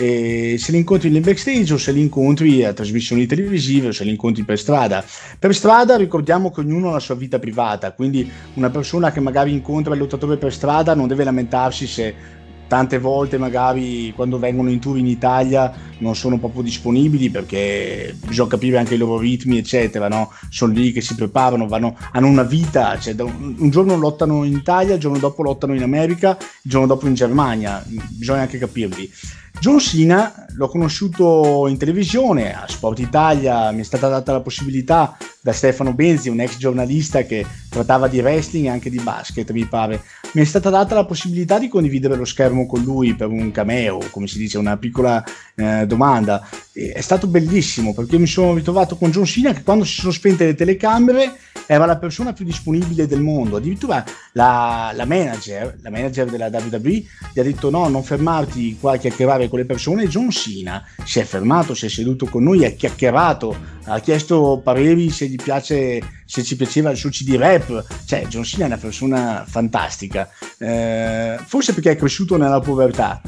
S8: e se li incontri nel backstage o se li incontri a trasmissioni televisive o se li incontri per strada. Per strada ricordiamo che ognuno ha la sua vita privata, quindi una persona che magari incontra il lottatore per strada non deve lamentarsi se tante volte magari quando vengono in tour in Italia non sono proprio disponibili, perché bisogna capire anche i loro ritmi eccetera, no? Sono lì che si preparano, vanno, hanno una vita, cioè un giorno lottano in Italia, il giorno dopo lottano in America, il giorno dopo in Germania, bisogna anche capirli. John Cena l'ho conosciuto in televisione, a Sport Italia mi è stata data la possibilità da Stefano Benzi, un ex giornalista che trattava di wrestling e anche di basket mi pare, mi è stata data la possibilità di condividere lo schermo con lui per un cameo, come si dice, una piccola eh, domanda. E è stato bellissimo, perché mi sono ritrovato con John Cena che quando si sono spente le telecamere era la persona più disponibile del mondo. Addirittura la, la manager la manager della W W E gli ha detto no, non fermarti qua a chiacchierare con le persone. John Cena si è fermato, si è seduto con noi, ha chiacchierato, ha chiesto pareri se gli piace, se ci piaceva il suo C D rap. Cioè John Cena è una persona fantastica, eh, forse perché è cresciuto nella povertà,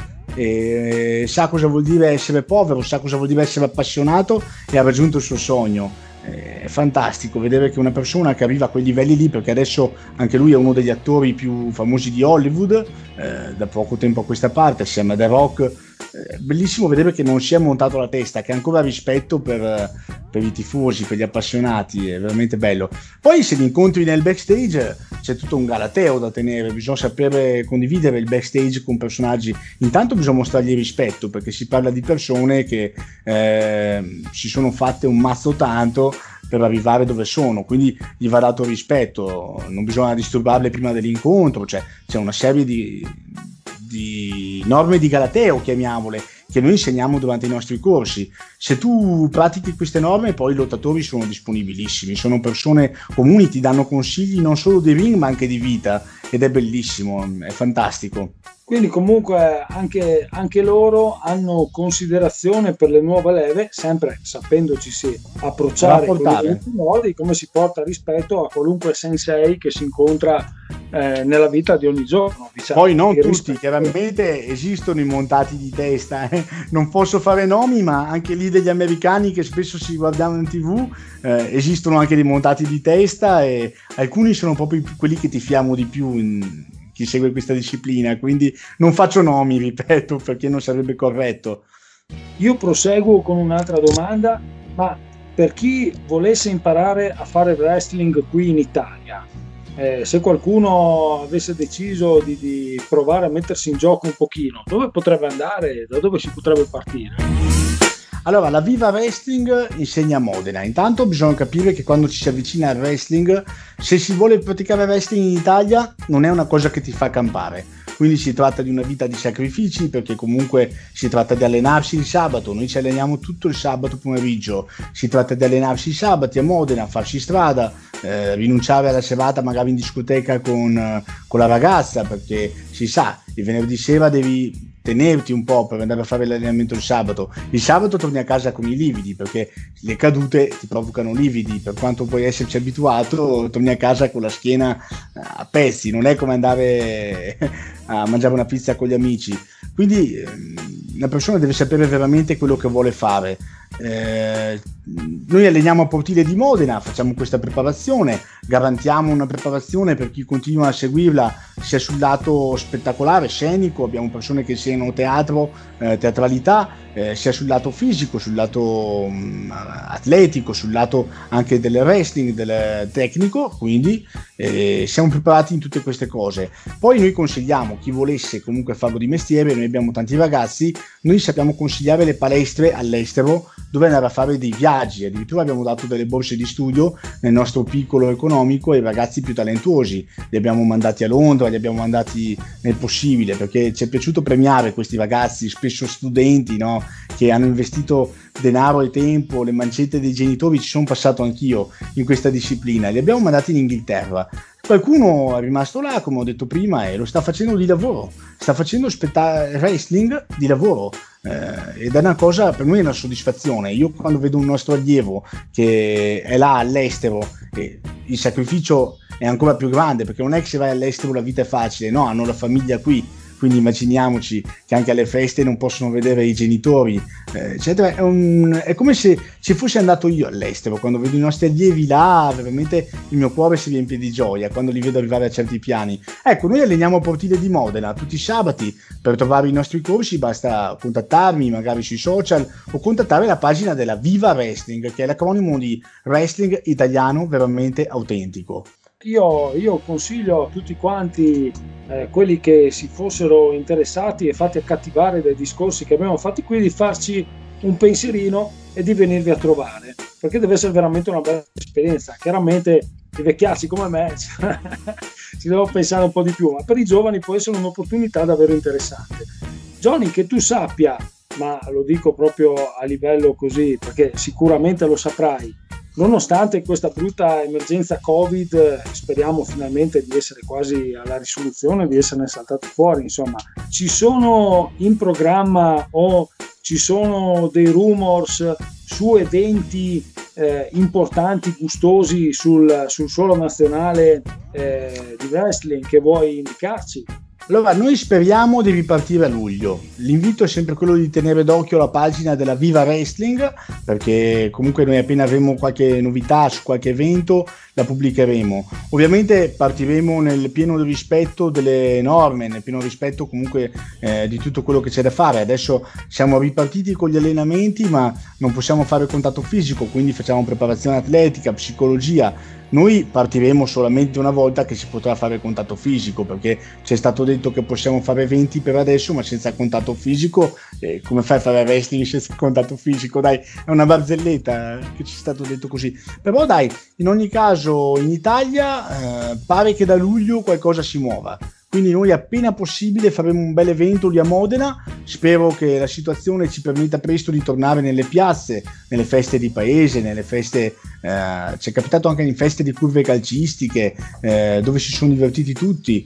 S8: e sa cosa vuol dire essere povero, sa cosa vuol dire essere appassionato, e ha raggiunto il suo sogno. È fantastico vedere che una persona che arriva a quei livelli lì, perché adesso anche lui è uno degli attori più famosi di Hollywood, eh, da poco tempo a questa parte, assieme a The Rock. È bellissimo vedere che non si è montato la testa, che ha ancora rispetto per, per i tifosi, per gli appassionati, è veramente bello. Poi se li incontri nel backstage c'è tutto un galateo da tenere, bisogna sapere condividere il backstage con personaggi. Intanto bisogna mostrargli rispetto, perché si parla di persone che eh, si sono fatte un mazzo tanto per arrivare dove sono, quindi gli va dato rispetto, non bisogna disturbarle prima dell'incontro, cioè c'è una serie di di norme di galateo, chiamiamole, che noi insegniamo durante i nostri corsi. Se tu pratichi queste norme, poi i lottatori sono disponibilissimi, sono persone comuni, ti danno consigli non solo di ring ma anche di vita, ed è bellissimo, è fantastico.
S1: Quindi comunque anche, anche loro hanno considerazione per le nuove leve, sempre sapendoci sì, approcciare con i modi, come si porta rispetto a qualunque sensei che si incontra eh, nella vita di ogni giorno. Diciamo.
S8: Poi non tutti,
S1: rispetto...
S8: chiaramente esistono i montati di testa, eh. Non posso fare nomi, ma anche lì degli americani che spesso si guardano in tv, eh, esistono anche dei montati di testa, e alcuni sono proprio quelli che ti fiamo di più in... chi segue questa disciplina, quindi non faccio nomi, ripeto, perché non sarebbe corretto.
S1: Io proseguo con un'altra domanda, ma per chi volesse imparare a fare wrestling qui in Italia, eh, se qualcuno avesse deciso di, di provare a mettersi in gioco un pochino, dove potrebbe andare, da dove si potrebbe partire?
S8: Allora, la Viva Wrestling insegna a Modena. Intanto bisogna capire che quando ci si avvicina al wrestling, se si vuole praticare wrestling in Italia, non è una cosa che ti fa campare. Quindi si tratta di una vita di sacrifici, perché comunque si tratta di allenarsi il sabato. Noi ci alleniamo tutto il sabato pomeriggio. Si tratta di allenarsi i sabati a Modena, farsi strada, eh, rinunciare alla serata magari in discoteca con, con la ragazza, perché si sa, il venerdì sera devi tenerti un po' per andare a fare l'allenamento il sabato. Il sabato torni a casa con i lividi, perché le cadute ti provocano lividi, per quanto puoi esserci abituato, torni a casa con la schiena a pezzi, non è come andare a mangiare una pizza con gli amici. Quindi una persona deve sapere veramente quello che vuole fare. Eh, noi alleniamo a Portile di Modena, facciamo questa preparazione, garantiamo una preparazione per chi continua a seguirla, sia sul lato spettacolare, scenico, abbiamo persone che insegnano teatro, eh, teatralità, eh, sia sul lato fisico, sul lato um, atletico, sul lato anche del wrestling, del tecnico, quindi eh, siamo preparati in tutte queste cose. Poi noi consigliamo, chi volesse comunque farlo di mestiere, noi abbiamo tanti ragazzi, noi sappiamo consigliare le palestre all'estero dove andare a fare dei viaggi, addirittura abbiamo dato delle borse di studio nel nostro piccolo economico ai ragazzi più talentuosi, li abbiamo mandati a Londra, li abbiamo mandati nel possibile, perché ci è piaciuto premiare questi ragazzi, spesso studenti, no? Che hanno investito denaro e tempo, le mancette dei genitori, ci sono passato anch'io in questa disciplina, li abbiamo mandati in Inghilterra. Qualcuno è rimasto là, come ho detto prima, e lo sta facendo di lavoro, sta facendo spetta- wrestling di lavoro, eh, ed è una cosa, per noi è una soddisfazione. Io quando vedo un nostro allievo che è là all'estero, e il sacrificio è ancora più grande, perché non è che se vai all'estero la vita è facile, no, hanno la famiglia qui, quindi immaginiamoci che anche alle feste non possono vedere i genitori, eh, eccetera. È, un, è come se ci fossi andato io all'estero. Quando vedo i nostri allievi là, veramente il mio cuore si riempie di gioia quando li vedo arrivare a certi piani. Ecco, noi alleniamo a Portile di Modena tutti i sabati. Per trovare i nostri corsi basta contattarmi magari sui social o contattare la pagina della Viva Wrestling, che è l'acronimo di Wrestling Italiano Veramente Autentico.
S1: Io, io consiglio a tutti quanti, eh, quelli che si fossero interessati e fatti accattivare dai discorsi che abbiamo fatti qui, di farci un pensierino e di venirvi a trovare, perché deve essere veramente una bella esperienza. Chiaramente i vecchiacci come me ci devo pensare un po' di più, ma per i giovani può essere un'opportunità davvero interessante. Johnny, che tu sappia, ma lo dico proprio a livello così perché sicuramente lo saprai, nonostante questa brutta emergenza Covid, speriamo finalmente di essere quasi alla risoluzione, di esserne saltati fuori, insomma, ci sono in programma o ci sono dei rumors su eventi eh, importanti, gustosi sul, sul suolo nazionale eh, di wrestling che vuoi indicarci?
S8: Allora, noi speriamo di ripartire a luglio. L'invito è sempre quello di tenere d'occhio la pagina della Viva Wrestling, perché comunque noi appena avremo qualche novità su qualche evento la pubblicheremo. Ovviamente partiremo nel pieno rispetto delle norme, nel pieno rispetto comunque eh, di tutto quello che c'è da fare. Adesso siamo ripartiti con gli allenamenti, ma non possiamo fare contatto fisico, quindi facciamo preparazione atletica, psicologia. Noi partiremo solamente una volta che si potrà fare contatto fisico, perché ci è stato detto che possiamo fare eventi per adesso, ma senza contatto fisico, eh, come fai a fare wrestling senza contatto fisico? Dai, è una barzelletta che ci è stato detto così. Però dai, in ogni caso in Italia eh, pare che da luglio qualcosa si muova. quindi noi appena possibile faremo un bel evento lì a Modena. Spero che la situazione ci permetta presto di tornare nelle piazze, nelle feste di paese, nelle feste, eh, ci è capitato anche in feste di curve calcistiche, eh, dove si sono divertiti tutti.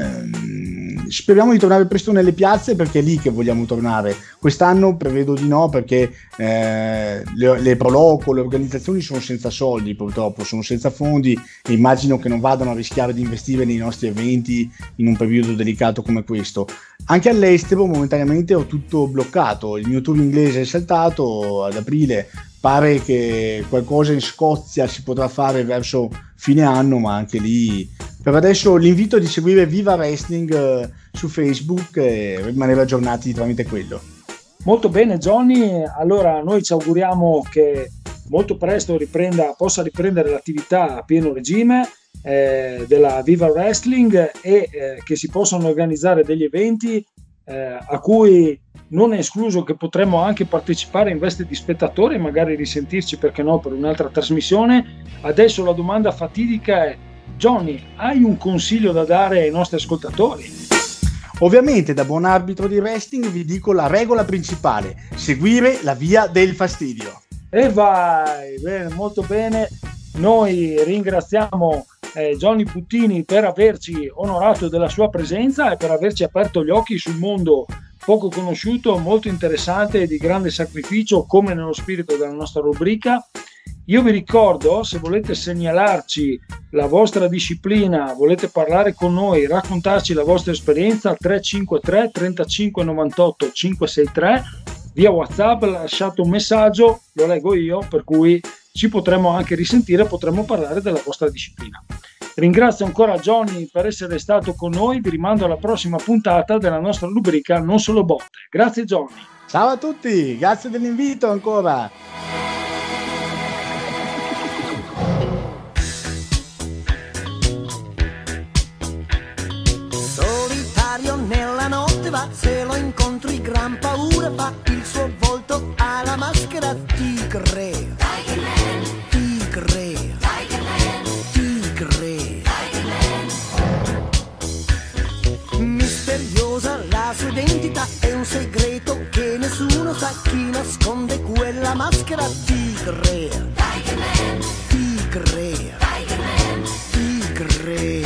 S8: Eh, speriamo di tornare presto nelle piazze, perché è lì che vogliamo tornare. Quest'anno prevedo di no, perché eh, le, le Proloco, le organizzazioni sono senza soldi, purtroppo sono senza fondi, e immagino che non vadano a rischiare di investire nei nostri eventi in un periodo delicato come questo. Anche all'estero momentaneamente ho tutto bloccato, il mio tour inglese è saltato ad aprile, pare che qualcosa in Scozia si potrà fare verso fine anno, ma anche lì per adesso l'invito è di seguire Viva Wrestling eh, su Facebook e rimanere aggiornati tramite quello.
S1: Molto bene Johnny, allora noi ci auguriamo che molto presto riprenda, possa riprendere l'attività a pieno regime eh, della Viva Wrestling, e eh, che si possano organizzare degli eventi eh, a cui non è escluso che potremmo anche partecipare in veste di spettatori e magari risentirci, perché no, per un'altra trasmissione. Adesso la domanda fatidica è: Johnny, hai un consiglio da dare ai nostri ascoltatori?
S8: Ovviamente, da buon arbitro di wrestling vi dico la regola principale: seguire la via del fastidio.
S1: E vai, bene, molto bene. Noi ringraziamo eh, Johnny Puttini per averci onorato della sua presenza e per averci aperto gli occhi sul mondo poco conosciuto, molto interessante e di grande sacrificio, come nello spirito della nostra rubrica. Io vi ricordo, se volete segnalarci la vostra disciplina, volete parlare con noi, raccontarci la vostra esperienza, tre cinque tre trentacinque novantotto cinquecentosessantatré, via WhatsApp lasciate un messaggio, lo leggo io, per cui ci potremo anche risentire, potremo parlare della vostra disciplina. Ringrazio ancora Johnny per essere stato con noi, vi rimando alla prossima puntata della nostra rubrica Non Solo Botte. Grazie Johnny.
S8: Ciao a tutti, grazie dell'invito ancora.
S9: Solitario nella notte va, se lo incontri gran paura fa, il suo volto ha la maschera tigre. Tigre. Tigre. Misteriosa la sua identità, è un segreto che nessuno sa, chi nasconde quella maschera tigre. Tigre. Tigre.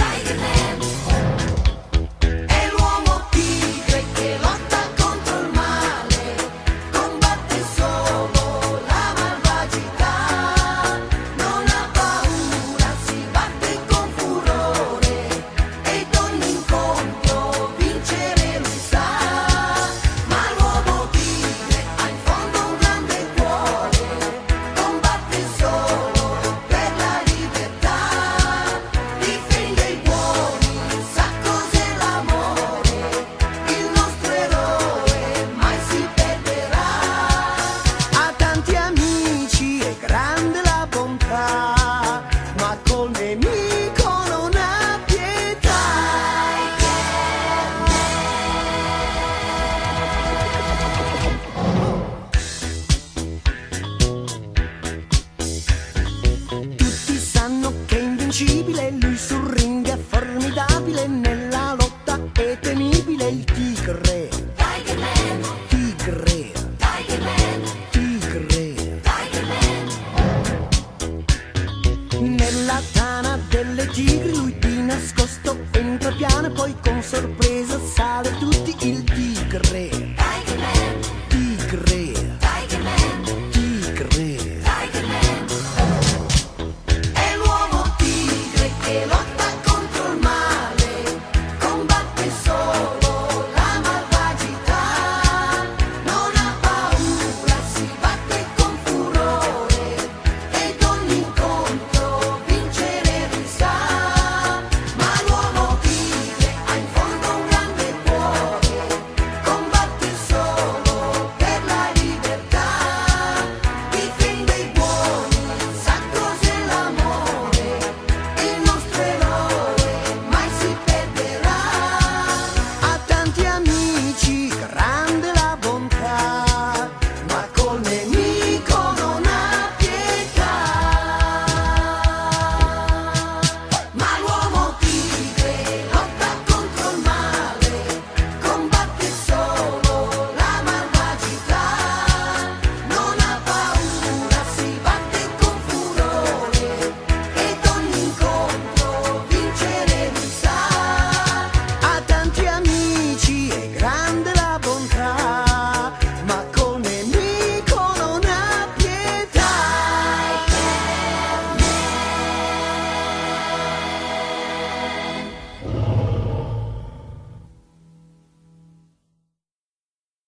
S9: Lui sul ring è formidabile, nella lotta è temibile, il tigre. Tigre. Tigre. Nella tana delle tigri lui di nascosto entra piano e poi con sorpresa sale tutti il tigre. Tigre.